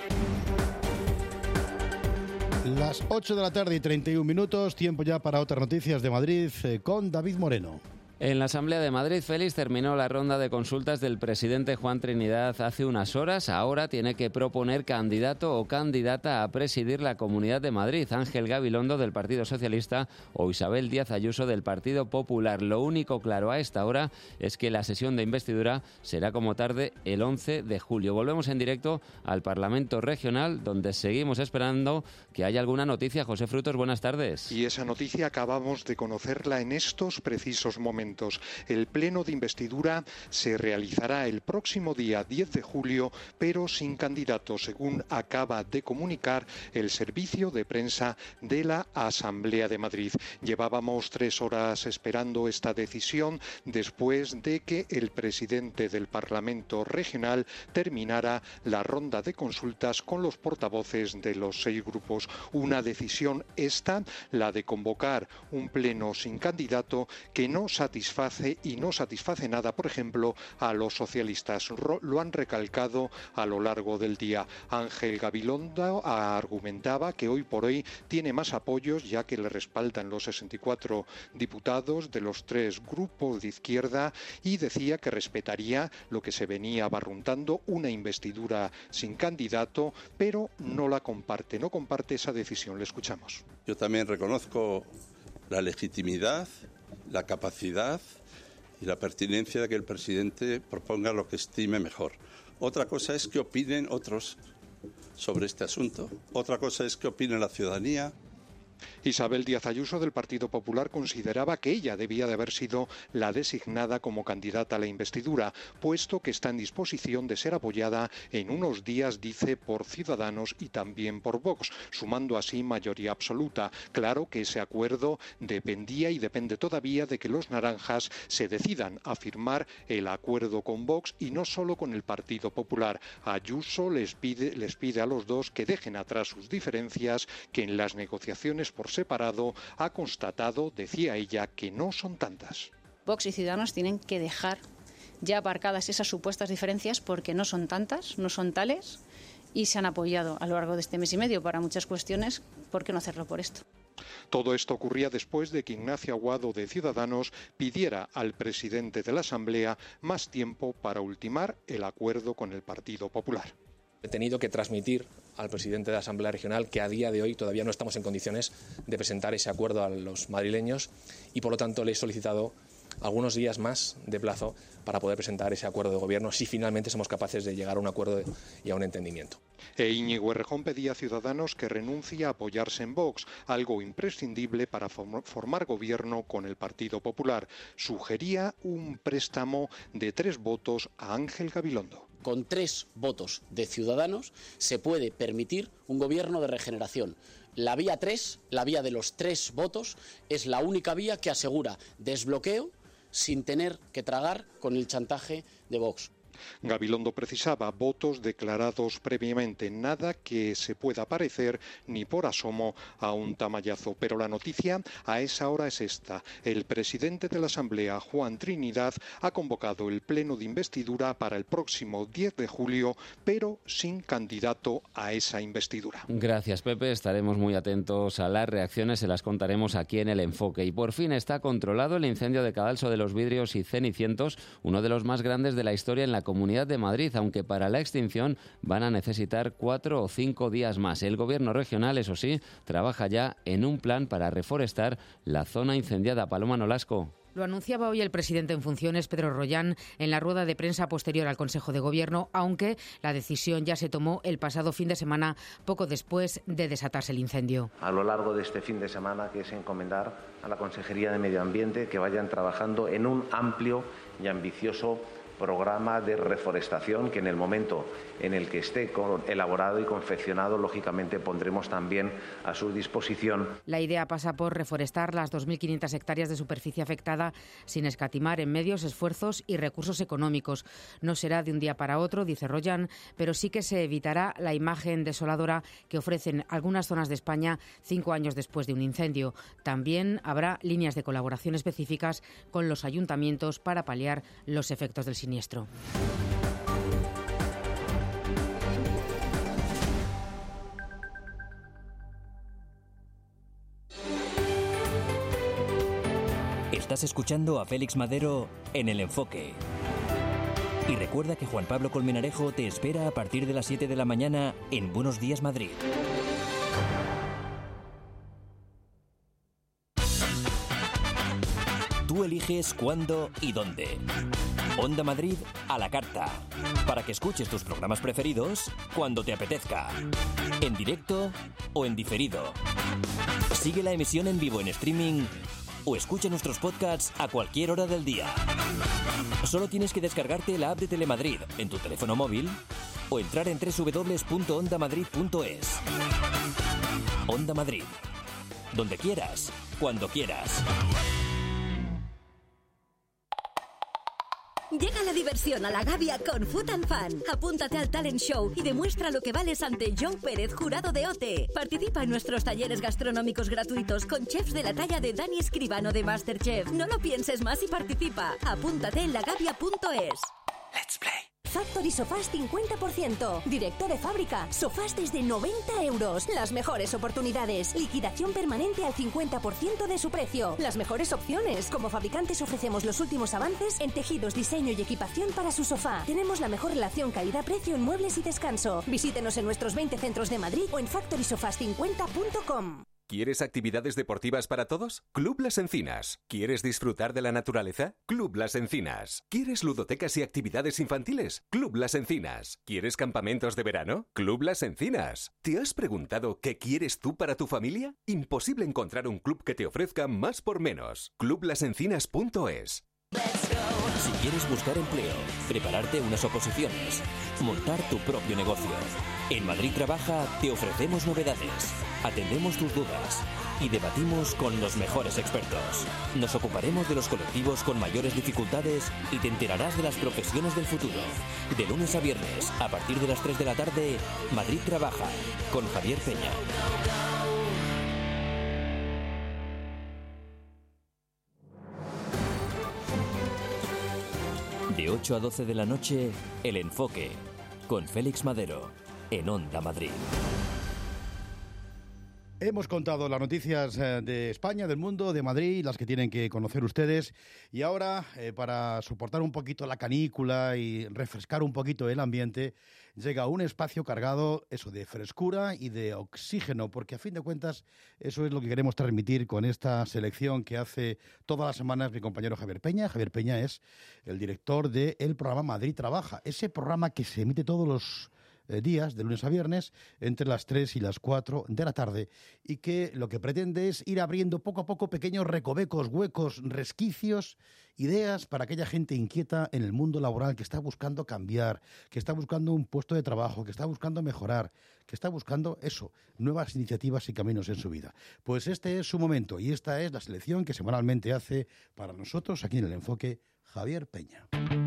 Las ocho de la tarde y treinta y un minutos, tiempo ya para otras noticias de Madrid eh, con David Moreno. En la Asamblea de Madrid, Félix, terminó la ronda de consultas del presidente Juan Trinidad hace unas horas. Ahora tiene que proponer candidato o candidata a presidir la Comunidad de Madrid, Ángel Gabilondo del Partido Socialista o Isabel Díaz Ayuso del Partido Popular. Lo único claro a esta hora es que la sesión de investidura será como tarde el once de julio. Volvemos en directo al Parlamento Regional, donde seguimos esperando que haya alguna noticia. José Frutos, buenas tardes. Y esa noticia acabamos de conocerla en estos precisos momentos. El pleno de investidura se realizará el próximo día diez de julio, pero sin candidato, según acaba de comunicar el servicio de prensa de la Asamblea de Madrid. Llevábamos tres horas esperando esta decisión después de que el presidente del Parlamento Regional terminara la ronda de consultas con los portavoces de los seis grupos. Una decisión esta, la de convocar un pleno sin candidato que no satisface y no satisface nada, por ejemplo, a los socialistas. Lo han recalcado a lo largo del día. Ángel Gabilondo argumentaba que hoy por hoy tiene más apoyos, ya que le respaldan los sesenta y cuatro diputados de los tres grupos de izquierda, y decía que respetaría lo que se venía barruntando, una investidura sin candidato, pero no la comparte, no comparte esa decisión. Le escuchamos. Yo también reconozco la legitimidad, la capacidad y la pertinencia de que el presidente proponga lo que estime mejor. Otra cosa es qué opinen otros sobre este asunto. Otra cosa es qué opine la ciudadanía. Isabel Díaz Ayuso del Partido Popular consideraba que ella debía de haber sido la designada como candidata a la investidura, puesto que está en disposición de ser apoyada en unos días, dice, por Ciudadanos y también por Vox, sumando así mayoría absoluta. Claro que ese acuerdo dependía y depende todavía de que los naranjas se decidan a firmar el acuerdo con Vox y no solo con el Partido Popular. Ayuso les pide, les pide a los dos que dejen atrás sus diferencias, que en las negociaciones por separado ha constatado, decía ella, que no son tantas. Vox y Ciudadanos tienen que dejar ya aparcadas esas supuestas diferencias porque no son tantas, no son tales y se han apoyado a lo largo de este mes y medio para muchas cuestiones. ¿Por qué no hacerlo por esto? Todo esto ocurría después de que Ignacio Aguado de Ciudadanos pidiera al presidente de la Asamblea más tiempo para ultimar el acuerdo con el Partido Popular. He tenido que transmitir al presidente de la Asamblea Regional que a día de hoy todavía no estamos en condiciones de presentar ese acuerdo a los madrileños y por lo tanto le he solicitado algunos días más de plazo para poder presentar ese acuerdo de gobierno si finalmente somos capaces de llegar a un acuerdo y a un entendimiento. E Íñigo Errejón pedía a Ciudadanos que renuncie a apoyarse en Vox, algo imprescindible para formar gobierno con el Partido Popular. Sugería un préstamo de tres votos a Ángel Gabilondo. Con tres votos de Ciudadanos se puede permitir un gobierno de regeneración. La vía tres, la vía de los tres votos, es la única vía que asegura desbloqueo sin tener que tragar con el chantaje de Vox. Gabilondo precisaba votos declarados previamente, nada que se pueda parecer ni por asomo a un tamallazo. Pero la noticia a esa hora es esta. El presidente de la Asamblea, Juan Trinidad, ha convocado el pleno de investidura para el próximo diez de julio, pero sin candidato a esa investidura. Gracias, Pepe. Estaremos muy atentos a las reacciones, se las contaremos aquí en El Enfoque. Y por fin está controlado el incendio de Cadalso de los Vidrios y Cenicientos, uno de los más grandes de la historia en la Comunidad de Madrid, aunque para la extinción van a necesitar cuatro o cinco días más. El Gobierno regional, eso sí, trabaja ya en un plan para reforestar la zona incendiada. Paloma Nolasco. Lo anunciaba hoy el presidente en funciones, Pedro Rollán, en la rueda de prensa posterior al Consejo de Gobierno, aunque la decisión ya se tomó el pasado fin de semana, poco después de desatarse el incendio. A lo largo de este fin de semana, que es encomendar a la Consejería de Medio Ambiente que vayan trabajando en un amplio y ambicioso programa de reforestación que en el momento en el que esté elaborado y confeccionado, lógicamente pondremos también a su disposición. La idea pasa por reforestar las dos mil quinientas hectáreas de superficie afectada sin escatimar en medios, esfuerzos y recursos económicos. No será de un día para otro, dice Rollán, pero sí que se evitará la imagen desoladora que ofrecen algunas zonas de España cinco años después de un incendio. También habrá líneas de colaboración específicas con los ayuntamientos para paliar los efectos del siniestro. Estás escuchando a Félix Madero en El Enfoque. Y recuerda que Juan Pablo Colmenarejo te espera a partir de las siete de la mañana en Buenos Días Madrid. Tú eliges cuándo y dónde. Onda Madrid a la carta. Para que escuches tus programas preferidos cuando te apetezca. En directo o en diferido. Sigue la emisión en vivo en streaming o escucha nuestros podcasts a cualquier hora del día. Solo tienes que descargarte la app de Telemadrid en tu teléfono móvil o entrar en doble u doble u doble u punto onda madrid punto es. Onda Madrid. Donde quieras, cuando quieras. Llega la diversión a la Gavia con Food and Fun. Apúntate al talent show y demuestra lo que vales ante John Pérez, jurado de O T E. Participa en nuestros talleres gastronómicos gratuitos con chefs de la talla de Dani Escribano de MasterChef. No lo pienses más y participa. Apúntate en lagavia punto es. Let's play. Factory Sofás cincuenta por ciento. Directo de fábrica. Sofás desde noventa euros. Las mejores oportunidades. Liquidación permanente al cincuenta por ciento de su precio. Las mejores opciones. Como fabricantes ofrecemos los últimos avances en tejidos, diseño y equipación para su sofá. Tenemos la mejor relación calidad-precio en muebles y descanso. Visítenos en nuestros veinte centros de Madrid o en factory sofás cincuenta punto com. ¿Quieres actividades deportivas para todos? Club Las Encinas. ¿Quieres disfrutar de la naturaleza? Club Las Encinas. ¿Quieres ludotecas y actividades infantiles? Club Las Encinas. ¿Quieres campamentos de verano? Club Las Encinas. ¿Te has preguntado qué quieres tú para tu familia? Imposible encontrar un club que te ofrezca más por menos. club las encinas punto es. Si quieres buscar empleo, prepararte unas oposiciones, montar tu propio negocio. En Madrid Trabaja te ofrecemos novedades, atendemos tus dudas y debatimos con los mejores expertos. Nos ocuparemos de los colectivos con mayores dificultades y te enterarás de las profesiones del futuro. De lunes a viernes, a partir de las tres de la tarde, Madrid Trabaja, con Javier Peña. De ocho a doce de la noche, El Enfoque, con Félix Madero, en Onda Madrid. Hemos contado las noticias de España, del mundo, de Madrid, las que tienen que conocer ustedes. Y ahora, eh, para soportar un poquito la canícula y refrescar un poquito el ambiente, llega un espacio cargado, eso, de frescura y de oxígeno, porque a fin de cuentas eso es lo que queremos transmitir con esta selección que hace todas las semanas mi compañero Javier Peña. Javier Peña es el director del programa Madrid Trabaja, ese programa que se emite todos los días, de lunes a viernes, entre las tres y las cuatro de la tarde, y que lo que pretende es ir abriendo poco a poco pequeños recovecos, huecos, resquicios, ideas para aquella gente inquieta en el mundo laboral que está buscando cambiar, que está buscando un puesto de trabajo, que está buscando mejorar, que está buscando eso, nuevas iniciativas y caminos en su vida. Pues este es su momento y esta es la selección que semanalmente hace para nosotros aquí en El Enfoque Javier Peña.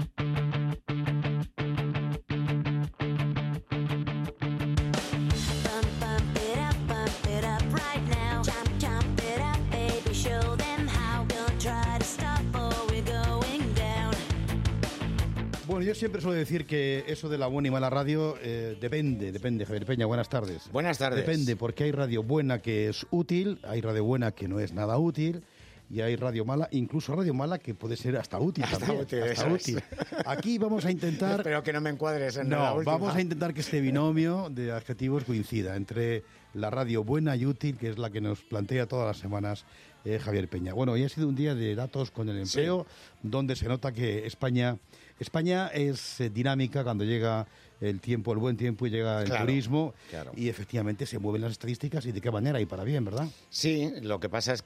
Bueno, yo siempre suelo decir que eso de la buena y mala radio eh, depende, depende, Javier Peña, buenas tardes. Buenas tardes. Depende, porque hay radio buena que es útil, hay radio buena que no es nada útil, y hay radio mala, incluso radio mala que puede ser hasta útil hasta también. Útil, hasta útil. Aquí vamos a intentar... Espero que no me encuadres en no, la última. Vamos a intentar que este binomio de adjetivos coincida entre la radio buena y útil, que es la que nos plantea todas las semanas eh, Javier Peña. Bueno, hoy ha sido un día de datos con el empleo, sí, donde se nota que España... España es eh, dinámica cuando llega el tiempo, el buen tiempo y llega el claro, turismo claro. Y efectivamente se mueven las estadísticas y de qué manera y para bien, ¿verdad? Sí, lo que pasa es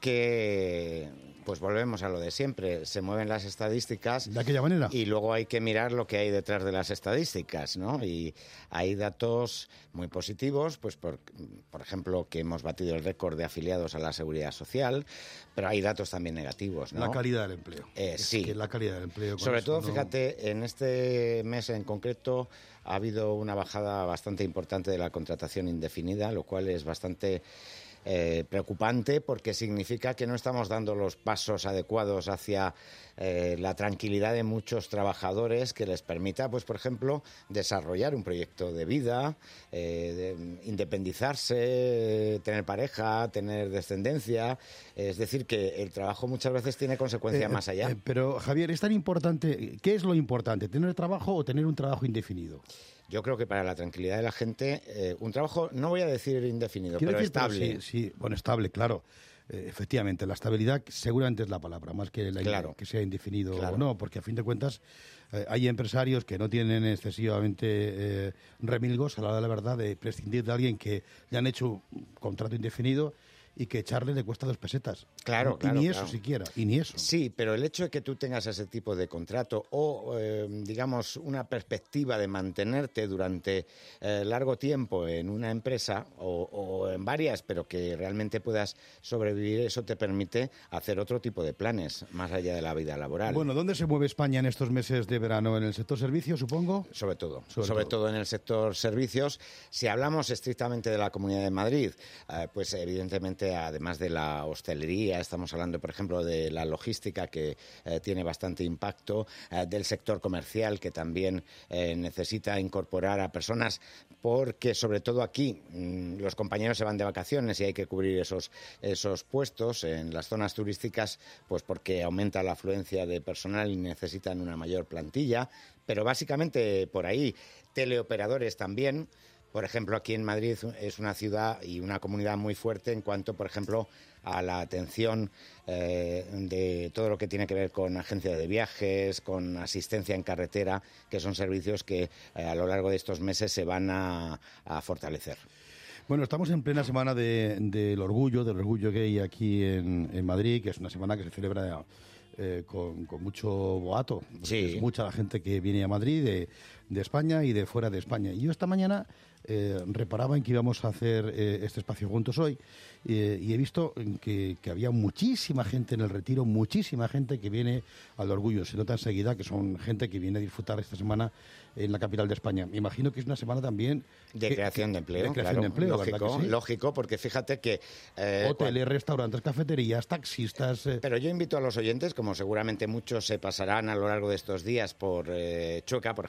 que pues volvemos a lo de siempre, se mueven las estadísticas de aquella manera y luego hay que mirar lo que hay detrás de las estadísticas, ¿no? Y hay datos muy positivos, pues por, por ejemplo que hemos batido el récord de afiliados a la Seguridad Social, pero hay datos también negativos, ¿no? La calidad del empleo. Eh, es sí. Que la calidad del empleo. Sobre todo, no... fíjate, en este mes en concreto ha habido una bajada bastante importante de la contratación indefinida, lo cual es bastante eh, preocupante porque significa que no estamos dando los pasos adecuados hacia eh, la tranquilidad de muchos trabajadores que les permita, pues por ejemplo, desarrollar un proyecto de vida, eh, de independizarse, tener pareja, tener descendencia. Es decir, que el trabajo muchas veces tiene consecuencias eh, más allá. Eh, pero, Javier, es tan importante... ¿Qué es lo importante? ¿Tener trabajo o tener un trabajo indefinido? Yo creo que para la tranquilidad de la gente, eh, un trabajo, no voy a decir indefinido, pero decir, estable. Pero sí, sí, bueno, estable, claro. Eh, efectivamente, la estabilidad seguramente es la palabra, más que la, claro. que sea indefinido claro. o no, porque a fin de cuentas eh, hay empresarios que no tienen excesivamente eh, remilgos a la hora de la verdad de prescindir de alguien que le han hecho un contrato indefinido y que echarle le cuesta dos pesetas. Claro, y claro. ni eso claro. siquiera, y ni eso. Sí, pero el hecho de que tú tengas ese tipo de contrato o, eh, digamos, una perspectiva de mantenerte durante eh, largo tiempo en una empresa o, o en varias, pero que realmente puedas sobrevivir, eso te permite hacer otro tipo de planes más allá de la vida laboral. Bueno, ¿dónde se mueve España en estos meses de verano? ¿En el sector servicios, supongo? Sobre todo, sobre, sobre todo. todo en el sector servicios. Si hablamos estrictamente de la Comunidad de Madrid, eh, pues evidentemente además de la hostelería, estamos hablando, por ejemplo, de la logística, que eh, tiene bastante impacto, eh, del sector comercial, que también eh, necesita incorporar a personas, porque sobre todo aquí mmm, los compañeros se van de vacaciones y hay que cubrir esos, esos puestos en las zonas turísticas, pues porque aumenta la afluencia de personal y necesitan una mayor plantilla, pero básicamente por ahí, teleoperadores también. Por ejemplo, aquí en Madrid es una ciudad y una comunidad muy fuerte en cuanto, por ejemplo, a la atención eh, de todo lo que tiene que ver con agencias de viajes, con asistencia en carretera, que son servicios que eh, a lo largo de estos meses se van a, a fortalecer. Bueno, estamos en plena semana del de, de orgullo, del orgullo gay aquí en, en Madrid, que es una semana que se celebra eh, con, con mucho boato. Sí. Es mucha la gente que viene a Madrid de, de España y de fuera de España. Y yo esta mañana eh, reparaba en que íbamos a hacer eh, este espacio juntos hoy eh, y he visto que, que había muchísima gente en el retiro, muchísima gente que viene al orgullo. Se nota enseguida que son gente que viene a disfrutar esta semana en la capital de España. Me imagino que es una semana también de que, creación que, de empleo, de creación claro, de empleo, lógico, que sí? lógico, porque fíjate que eh, hoteles, cuando... restaurantes, cafeterías, taxistas. Eh... Pero yo invito a los oyentes, como seguramente muchos se pasarán a lo largo de estos días por eh, Chueca, por ejemplo,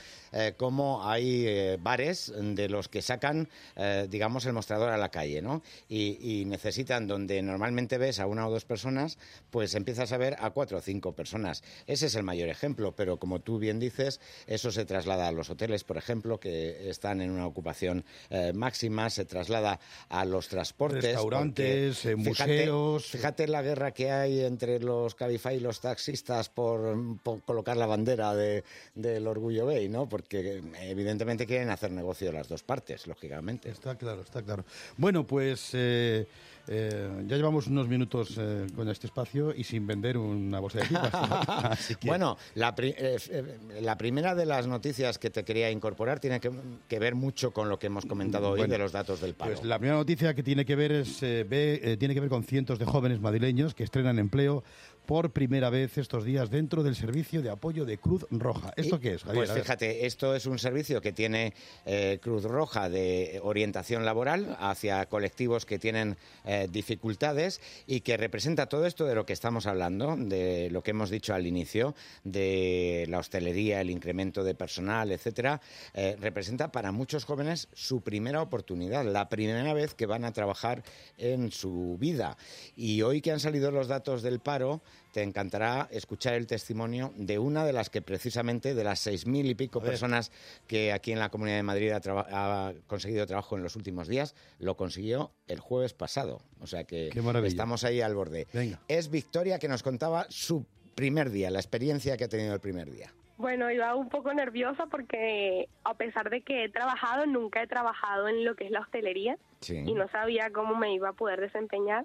eh, cómo hay eh, bares de los que sacan, eh, digamos, el mostrador a la calle, ¿no? Y, y necesitan, donde normalmente ves a una o dos personas, pues empiezas a ver a cuatro o cinco personas. Ese es el mayor ejemplo, pero como tú bien dices, eso se traslada a los hoteles, por ejemplo, que están en una ocupación eh, máxima, se traslada a los transportes. Restaurantes, porque, museos. Fíjate, fíjate la guerra que hay entre los Cabify y los taxistas por, por colocar la bandera de, del Orgullo Gay, ¿no? Porque evidentemente quieren hacer negocio de las dos partes, lógicamente. Está claro, está claro. Bueno, pues eh, eh, ya llevamos unos minutos eh, con este espacio y sin vender una bolsa de pipas. Así que... Bueno, la, pri eh, la primera de las noticias que te quería incorporar tiene que, que ver mucho con lo que hemos comentado hoy bueno, de los datos del paro. Pues la primera noticia que tiene que ver es eh, ve, eh, tiene que ver con cientos de jóvenes madrileños que estrenan empleo por primera vez estos días dentro del servicio de apoyo de Cruz Roja. ¿Esto qué es, Javier? Pues fíjate, esto es un servicio que tiene eh, Cruz Roja de orientación laboral hacia colectivos que tienen eh, dificultades y que representa todo esto de lo que estamos hablando, de lo que hemos dicho al inicio, de la hostelería, el incremento de personal, etcétera. Eh, representa para muchos jóvenes su primera oportunidad, la primera vez que van a trabajar en su vida. Y hoy que han salido los datos del paro, te encantará escuchar el testimonio de una de las que precisamente, de las seis mil y pico personas que aquí en la Comunidad de Madrid ha, ha conseguido trabajo en los últimos días, lo consiguió el jueves pasado. O sea que estamos ahí al borde. Venga. Es Victoria, que nos contaba su primer día, la experiencia que ha tenido el primer día. Bueno, iba un poco nerviosa porque a pesar de que he trabajado, nunca he trabajado en lo que es la hostelería. Sí. Y no sabía cómo me iba a poder desempeñar,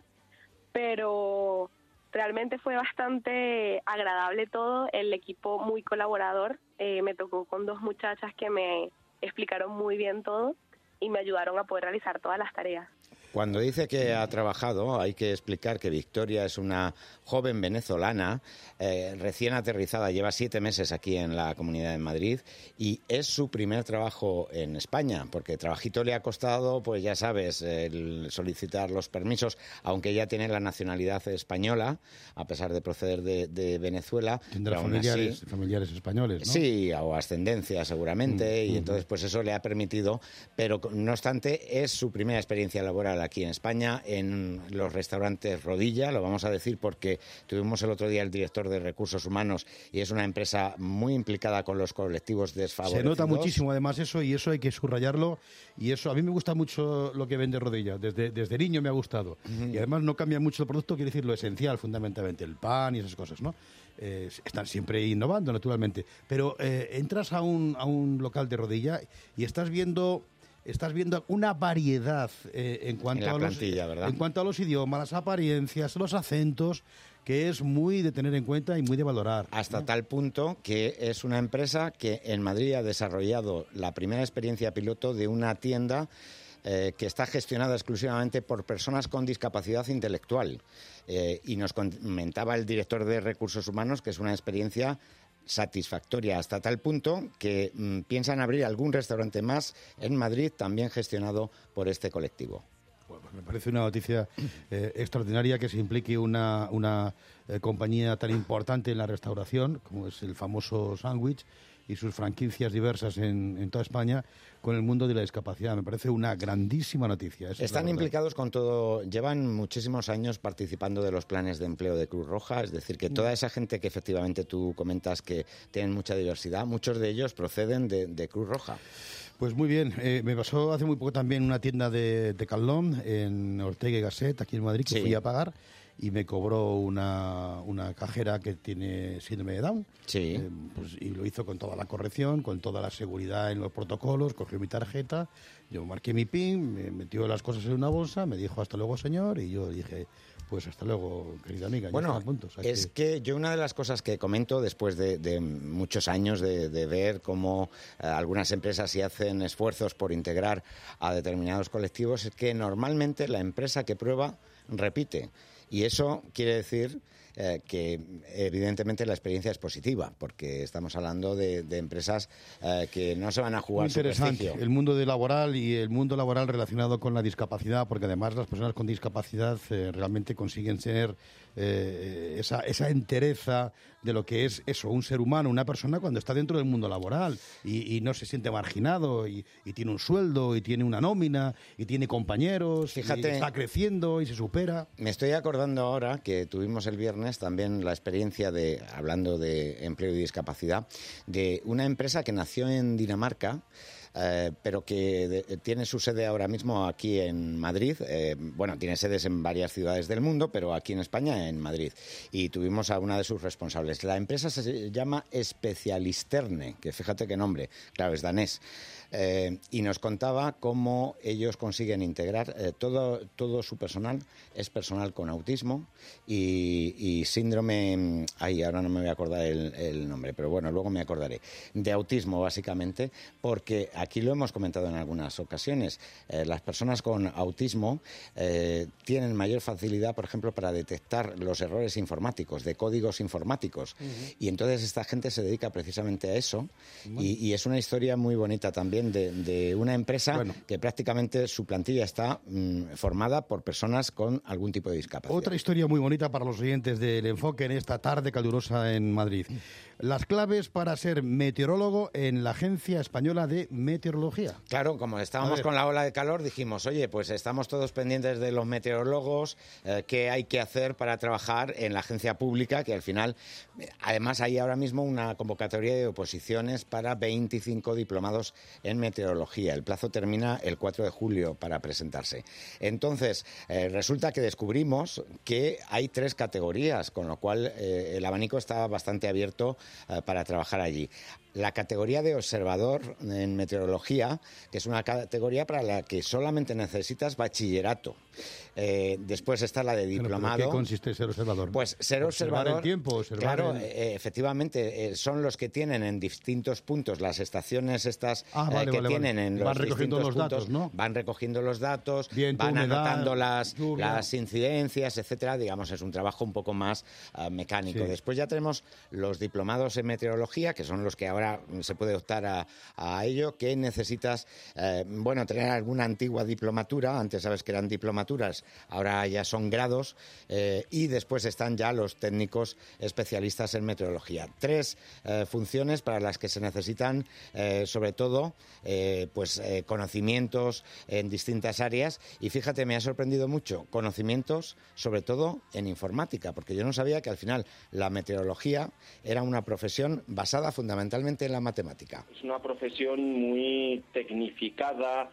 pero realmente fue bastante agradable todo, el equipo muy colaborador, eh, me tocó con dos muchachas que me explicaron muy bien todo y me ayudaron a poder realizar todas las tareas. Cuando dice que ha trabajado, hay que explicar que Victoria es una joven venezolana, eh, recién aterrizada, lleva siete meses aquí en la Comunidad de Madrid y es su primer trabajo en España, porque trabajito le ha costado, pues ya sabes, el solicitar los permisos, aunque ella tiene la nacionalidad española, a pesar de proceder de, de Venezuela. Tendrá familiares, así, familiares españoles, ¿no? Sí, o ascendencia seguramente, mm, y mm. entonces pues eso le ha permitido, pero no obstante es su primera experiencia laboral aquí en España, en los restaurantes Rodilla, lo vamos a decir porque tuvimos el otro día el director de Recursos Humanos y es una empresa muy implicada con los colectivos desfavorecidos. Se nota muchísimo además eso y eso hay que subrayarlo y eso a mí me gusta mucho lo que vende Rodilla, desde, desde niño me ha gustado. Uh-huh. Y además no cambia mucho el producto, quiere decir lo esencial fundamentalmente, el pan y esas cosas, ¿no? Eh, están siempre innovando naturalmente, pero eh, entras a un, a un local de Rodilla y estás viendo... Estás viendo una variedad eh, en, cuanto en, la a los, plantilla, ¿verdad? en cuanto a los idiomas, las apariencias, los acentos, que es muy de tener en cuenta y muy de valorar. Hasta ¿no? tal punto que es una empresa que en Madrid ha desarrollado la primera experiencia piloto de una tienda eh, que está gestionada exclusivamente por personas con discapacidad intelectual. Eh, y nos comentaba el director de Recursos Humanos que es una experiencia satisfactoria hasta tal punto que mmm, piensan abrir algún restaurante más en Madrid también gestionado por este colectivo. Bueno, pues me parece una noticia eh, extraordinaria que se implique una, una eh, compañía tan importante en la restauración como es el famoso sándwich y sus franquicias diversas en, en toda España con el mundo de la discapacidad. Me parece una grandísima noticia. Eso Están implicados con todo, llevan muchísimos años participando de los planes de empleo de Cruz Roja, es decir, que toda esa gente que efectivamente tú comentas que tienen mucha diversidad, muchos de ellos proceden de, de Cruz Roja. Pues muy bien, eh, me pasó hace muy poco también una tienda de, de Calón en Ortega y Gasset, aquí en Madrid, que sí. fui a pagar y me cobró una, una cajera que tiene síndrome de Down. Sí. Eh, pues, y lo hizo con toda la corrección, con toda la seguridad en los protocolos, cogió mi tarjeta, yo marqué mi PIN, me metió las cosas en una bolsa, me dijo hasta luego señor, y yo dije... Pues hasta luego, querida amiga. Bueno, a punto, o sea es que... que yo una de las cosas que comento después de, de muchos años de, de ver cómo eh, algunas empresas sí hacen esfuerzos por integrar a determinados colectivos es que normalmente la empresa que prueba repite. Y eso quiere decir eh, que evidentemente la experiencia es positiva, porque estamos hablando de, de empresas eh, que no se van a jugar Muy interesante su prestigio. el mundo de laboral y el mundo laboral relacionado con la discapacidad, porque además las personas con discapacidad eh, realmente consiguen tener eh, esa, esa entereza de lo que es eso, un ser humano, una persona cuando está dentro del mundo laboral y, y no se siente marginado y, y tiene un sueldo y tiene una nómina y tiene compañeros. Fíjate, y está creciendo y se supera. Me estoy acordando ahora que tuvimos el viernes también la experiencia de, hablando de empleo y discapacidad, de una empresa que nació en Dinamarca, Eh, pero que de, tiene su sede ahora mismo aquí en Madrid. Eh, bueno, tiene sedes en varias ciudades del mundo, pero aquí en España, en Madrid. Y tuvimos a una de sus responsables. La empresa se llama Specialisterne, que fíjate qué nombre, claro, es danés. Eh, y nos contaba cómo ellos consiguen integrar eh, todo, todo su personal, es personal con autismo y, y síndrome, ay, ahora no me voy a acordar el, el nombre, pero bueno, luego me acordaré, de autismo básicamente, porque aquí lo hemos comentado en algunas ocasiones, eh, las personas con autismo eh, tienen mayor facilidad, por ejemplo, para detectar los errores informáticos, de códigos informáticos, uh-huh. y entonces esta gente se dedica precisamente a eso, bueno. y, y es una historia muy bonita también De, de una empresa bueno. que prácticamente su plantilla está mmm, formada por personas con algún tipo de discapacidad. Otra historia muy bonita para los oyentes del Enfoque en esta tarde calurosa en Madrid. Las claves para ser meteorólogo en la Agencia Española de Meteorología. Claro, como estábamos con la ola de calor, dijimos, oye, pues estamos todos pendientes de los meteorólogos, eh, qué hay que hacer para trabajar en la agencia pública, que al final, además hay ahora mismo una convocatoria de oposiciones para veinticinco diplomados en meteorología. El plazo termina el cuatro de julio para presentarse. Entonces, eh, resulta que descubrimos que hay tres categorías, con lo cual eh, el abanico está bastante abierto eh, para trabajar allí. La categoría de observador en meteorología, que es una categoría para la que solamente necesitas bachillerato. Eh, después está la de diplomado. ¿Qué consiste ser observador? Pues ser observar observador. el tiempo, observar claro, el... eh, efectivamente, eh, son los que tienen en distintos puntos las estaciones estas ah, vale, eh, que vale, tienen vale. en van los recogiendo distintos los puntos, datos, ¿no? Van recogiendo los datos, Viento, van humedad, anotando las, lluvia. las incidencias, etcétera. Digamos, es un trabajo un poco más uh, mecánico. Sí. Después ya tenemos los diplomados en meteorología, que son los que ahora se puede optar a, a ello, que necesitas, eh, bueno, tener alguna antigua diplomatura. Antes sabes que eran diplomaturas, ahora ya son grados, eh, y después están ya los técnicos especialistas en meteorología. Tres eh, funciones para las que se necesitan, eh, sobre todo, eh, pues eh, conocimientos en distintas áreas. Y fíjate, me ha sorprendido mucho, conocimientos sobre todo en informática, porque yo no sabía que al final la meteorología era una profesión basada fundamentalmente en la matemática. Es una profesión muy tecnificada,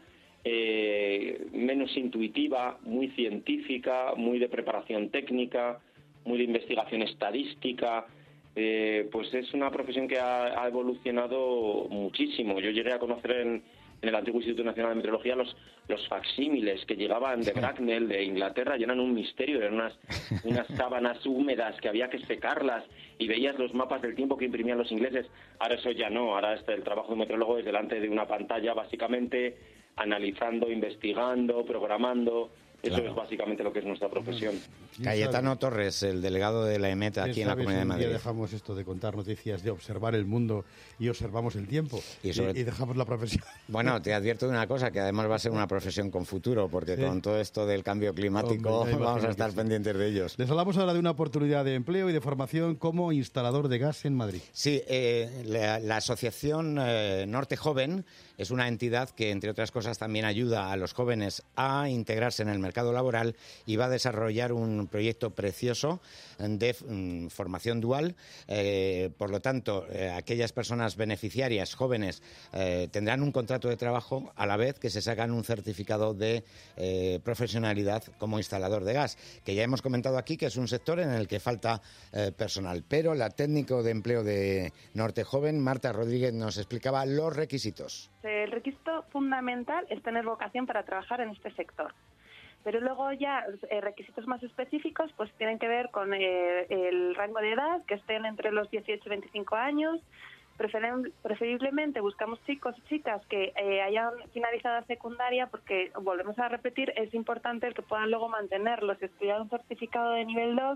Eh, menos intuitiva, muy científica, muy de preparación técnica, muy de investigación estadística. Eh, pues es una profesión que ha, ha evolucionado muchísimo. Yo llegué a conocer en, en el antiguo Instituto Nacional de Meteorología los, los facsímiles que llegaban de Bracknell, de Inglaterra, y eran un misterio, eran unas, unas sábanas húmedas que había que secarlas, y veías los mapas del tiempo que imprimían los ingleses. Ahora eso ya no, ahora este, el trabajo de meteorólogo es delante de una pantalla, básicamente analizando, investigando, programando. Eso claro. es básicamente lo que es nuestra profesión. Cayetano Torres, el delegado de la EMET aquí en la Comunidad de Madrid. Un día dejamos esto de contar noticias, de observar el mundo y observamos el tiempo y, sobre... y, y dejamos la profesión. Bueno, te advierto de una cosa, que además va a ser una profesión con futuro, porque sí. con todo esto del cambio climático Hombre, vamos a estar sí. pendientes de ellos. Les hablamos ahora de una oportunidad de empleo y de formación como instalador de gas en Madrid. Sí, eh, la, la asociación eh, Norte Joven es una entidad que, entre otras cosas, también ayuda a los jóvenes a integrarse en el mercado laboral y va a desarrollar un proyecto precioso de um, formación dual. Eh, por lo tanto, eh, aquellas personas beneficiarias jóvenes eh, tendrán un contrato de trabajo a la vez que se sacan un certificado de eh, profesionalidad como instalador de gas, que ya hemos comentado aquí que es un sector en el que falta eh, personal. Pero la técnico de empleo de Norte Joven, Marta Rodríguez, nos explicaba los requisitos. El requisito fundamental es tener vocación para trabajar en este sector. Pero luego ya eh, requisitos más específicos pues tienen que ver con eh, el rango de edad, que estén entre los dieciocho y veinticinco años. Preferen, preferiblemente buscamos chicos y chicas que eh, hayan finalizado la secundaria, porque, volvemos a repetir, es importante el que puedan luego mantenerlos. Si estudiar un certificado de nivel dos,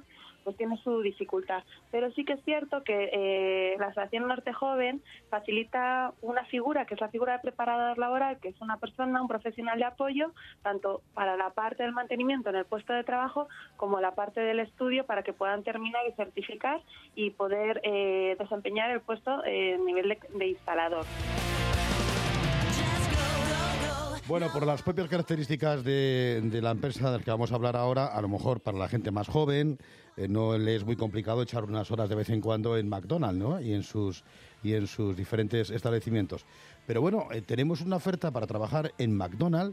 pues tiene su dificultad. Pero sí que es cierto que eh, la Asociación Norte Joven facilita una figura, que es la figura de preparador laboral, que es una persona, un profesional de apoyo, tanto para la parte del mantenimiento en el puesto de trabajo como la parte del estudio, para que puedan terminar y certificar y poder eh, desempeñar el puesto eh, a nivel de, de instalador. Bueno, por las propias características de, de la empresa de la que vamos a hablar ahora, a lo mejor para la gente más joven eh, no le es muy complicado echar unas horas de vez en cuando en McDonald's, ¿no? Y en sus y en sus diferentes establecimientos. Pero bueno, eh, tenemos una oferta para trabajar en McDonald's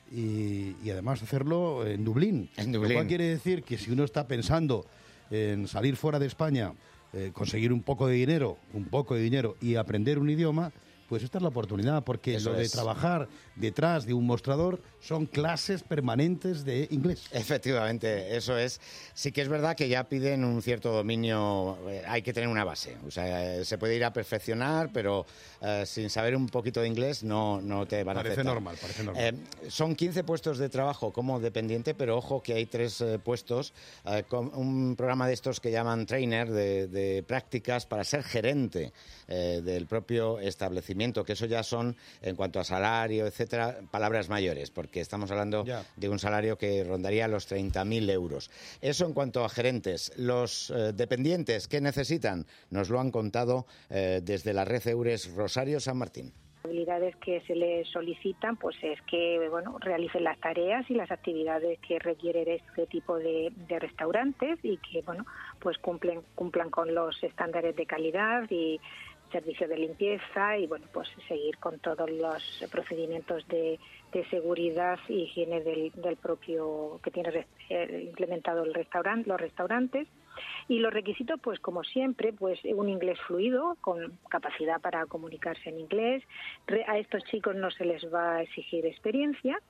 y, y además hacerlo en Dublín. En Dublín. Lo cual quiere decir que si uno está pensando en salir fuera de España, eh, conseguir un poco de dinero, un poco de dinero y aprender un idioma, pues esta es la oportunidad, porque Eso lo de es. trabajar detrás de un mostrador son clases permanentes de inglés. Efectivamente, eso es. Sí que es verdad que ya piden un cierto dominio, eh, hay que tener una base. O sea, eh, se puede ir a perfeccionar, pero eh, sin saber un poquito de inglés no, no te van a Parece aceptar. normal, parece normal. Eh, son quince puestos de trabajo como dependiente, pero ojo que hay tres eh, puestos, eh, con un programa de estos que llaman trainer, de, de prácticas para ser gerente eh, del propio establecimiento, que eso ya son, en cuanto a salario, etcétera, palabras mayores, porque estamos hablando Ya. de un salario que rondaría los treinta mil euros. Eso en cuanto a gerentes. Los eh, dependientes, ¿qué necesitan? Nos lo han contado eh, desde la red Eures Rosario San Martín. Habilidades que se les solicitan pues es que bueno realicen las tareas y las actividades que requiere este tipo de, de restaurantes y que bueno pues cumplen cumplan con los estándares de calidad y servicio de limpieza y bueno pues seguir con todos los procedimientos de, de seguridad y higiene del, del propio que tiene eh, implementado el restaurante los restaurantes. Y los requisitos, pues como siempre, pues un inglés fluido, con capacidad para comunicarse en inglés. A estos chicos no se les va a exigir experiencia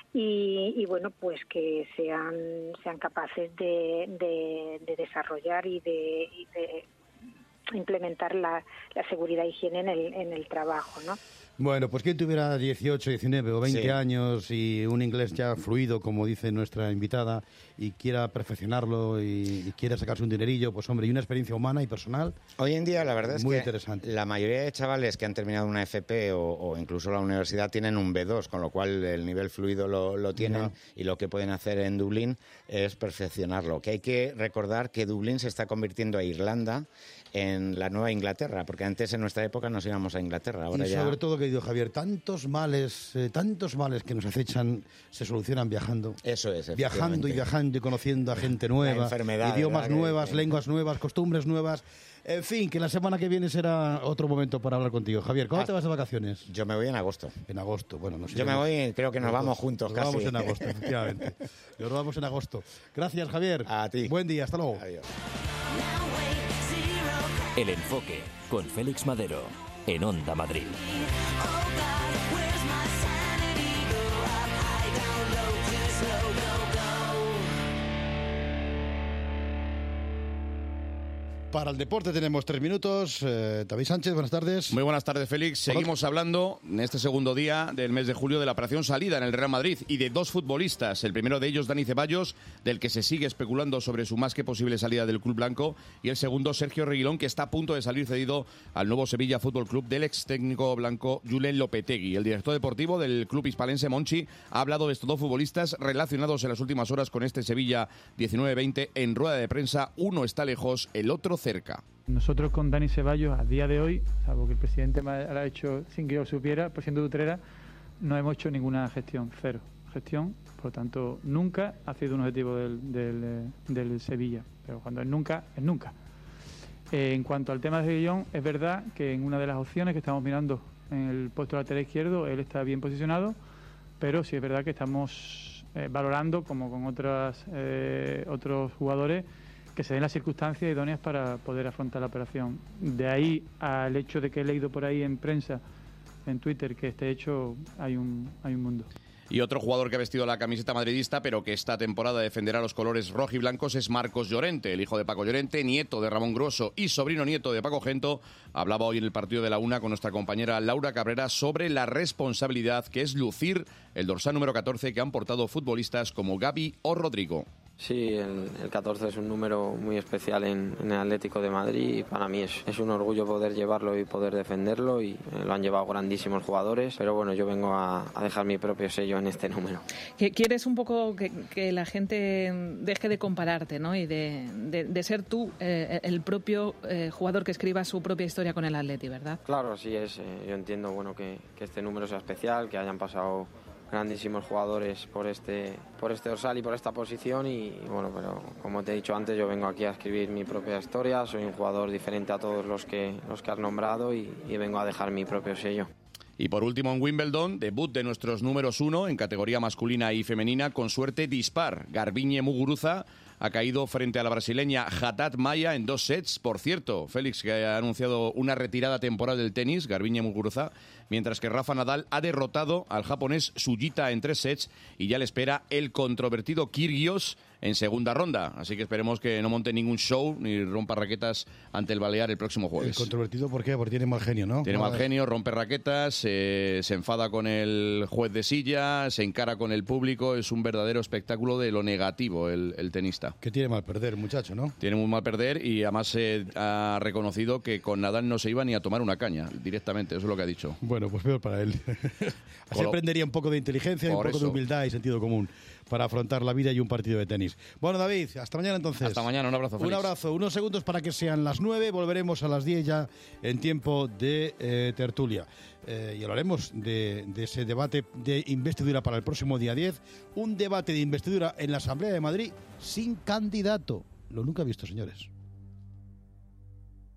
y, y bueno, pues que sean sean capaces de, de, de desarrollar y de, y de implementar la, la seguridad e higiene en el, en el trabajo, ¿no? Bueno, pues quien tuviera dieciocho, diecinueve o veinte Sí. años y un inglés ya fluido, como dice nuestra invitada, y quiera perfeccionarlo y, y quiera sacarse un dinerillo, pues hombre, y una experiencia humana y personal. Hoy en día la verdad es muy que interesante. la mayoría de chavales que han terminado una F P o, o incluso la universidad tienen un B dos, con lo cual el nivel fluido lo, lo tienen Ya. y lo que pueden hacer en Dublín es perfeccionarlo. Que hay que recordar que Dublín se está convirtiendo a Irlanda en la nueva Inglaterra, porque antes en nuestra época nos íbamos a Inglaterra. Ahora Y ya... sobre todo, querido Javier, tantos males, eh, tantos males que nos acechan se solucionan viajando. Eso es, Viajando y efectivamente. viajando y conociendo a gente nueva, enfermedad, idiomas ¿verdad? Que- nuevas, que- lenguas nuevas, costumbres nuevas. En fin, que la semana que viene será otro momento para hablar contigo. Javier, ¿cuándo Ah, te vas de vacaciones? Yo me voy en agosto. En agosto, bueno, no sé. Yo me voy, creo que nos vamos juntos Nos casi. vamos en agosto, efectivamente. Nos vamos en agosto. Gracias, Javier. A ti. Buen día, hasta luego. Adiós. El Enfoque, con Félix Madero, en Onda Madrid. Para el deporte tenemos tres minutos. Eh, David Sánchez, buenas tardes. Muy buenas tardes, Félix. Seguimos hablando en este segundo día del mes de julio de la operación salida en el Real Madrid y de dos futbolistas. El primero de ellos, Dani Ceballos, del que se sigue especulando sobre su más que posible salida del club blanco. Y el segundo, Sergio Reguilón, que está a punto de salir cedido al nuevo Sevilla Fútbol Club del ex técnico blanco Julen Lopetegui. El director deportivo del club hispalense, Monchi, ha hablado de estos dos futbolistas relacionados en las últimas horas con este Sevilla diecinueve veinte en rueda de prensa. Uno está lejos, el otro cerca. Nosotros con Dani Ceballos, a día de hoy, salvo que el presidente me lo ha hecho sin que yo supiera, el presidente de Utrera, no hemos hecho ninguna gestión, cero gestión, por lo tanto, nunca ha sido un objetivo del, del, eh, del Sevilla, pero cuando es nunca, es nunca. Eh, en cuanto al tema de Reguilón, es verdad que en una de las opciones que estamos mirando en el puesto lateral izquierdo, él está bien posicionado, pero sí es verdad que estamos eh, valorando, como con otras, eh, otros jugadores, que se den las circunstancias idóneas para poder afrontar la operación. De ahí al hecho de que he leído por ahí en prensa, en Twitter, que este hecho hay un, hay un mundo. Y otro jugador que ha vestido la camiseta madridista, pero que esta temporada defenderá los colores rojiblancos, es Marcos Llorente, el hijo de Paco Llorente, nieto de Ramón Grosso y sobrino nieto de Paco Gento. Hablaba hoy en el partido de la Una con nuestra compañera Laura Cabrera sobre la responsabilidad que es lucir el dorsal número catorce que han portado futbolistas como Gavi o Rodrigo. Sí, el, el catorce es un número muy especial en, en el Atlético de Madrid y para mí es, es un orgullo poder llevarlo y poder defenderlo y eh, lo han llevado grandísimos jugadores, pero bueno, yo vengo a, a dejar mi propio sello en este número. ¿Quieres un poco que, que la gente deje de compararte, ¿no? Y de, de, de ser tú eh, el propio eh, jugador que escriba su propia historia con el Atleti, ¿verdad? Claro, así es. Eh, yo entiendo bueno que, que este número sea especial, que hayan pasado grandísimos jugadores por este por este dorsal y por esta posición y bueno, pero como te he dicho antes, yo vengo aquí a escribir mi propia historia, soy un jugador diferente a todos los que los que has nombrado y, y vengo a dejar mi propio sello. Y por último en Wimbledon, debut de nuestros números uno en categoría masculina y femenina con suerte dispar. Garbiñe Muguruza ha caído frente a la brasileña Haddad Maia en dos sets. Por cierto, Félix, que ha anunciado una retirada temporal del tenis, Garbiñe Muguruza, mientras que Rafa Nadal ha derrotado al japonés Sugita en tres sets y ya le espera el controvertido Kyrgios en segunda ronda. Así que esperemos que no monte ningún show ni rompa raquetas ante el Balear el próximo jueves. ¿El controvertido por qué? Porque tiene mal genio, ¿no? Tiene mal genio, rompe raquetas, eh, se enfada con el juez de silla, se encara con el público. Es un verdadero espectáculo de lo negativo el, el tenista. Que tiene mal perder, muchacho, ¿no? Tiene muy mal perder y además eh, ha reconocido que con Nadal no se iba ni a tomar una caña directamente. Eso es lo que ha dicho. Bueno, pues peor para él. Así Por- aprendería un poco de inteligencia y un Por poco de eso. humildad y sentido común para afrontar la vida y un partido de tenis. Bueno, David, hasta mañana entonces. Hasta mañana, un abrazo, Un Félix. abrazo, unos segundos para que sean las nueve, volveremos a las diez ya en tiempo de eh, tertulia. Eh, y hablaremos de, de ese debate de investidura para el próximo día diez, un debate de investidura en la Asamblea de Madrid sin candidato. Lo nunca visto, señores.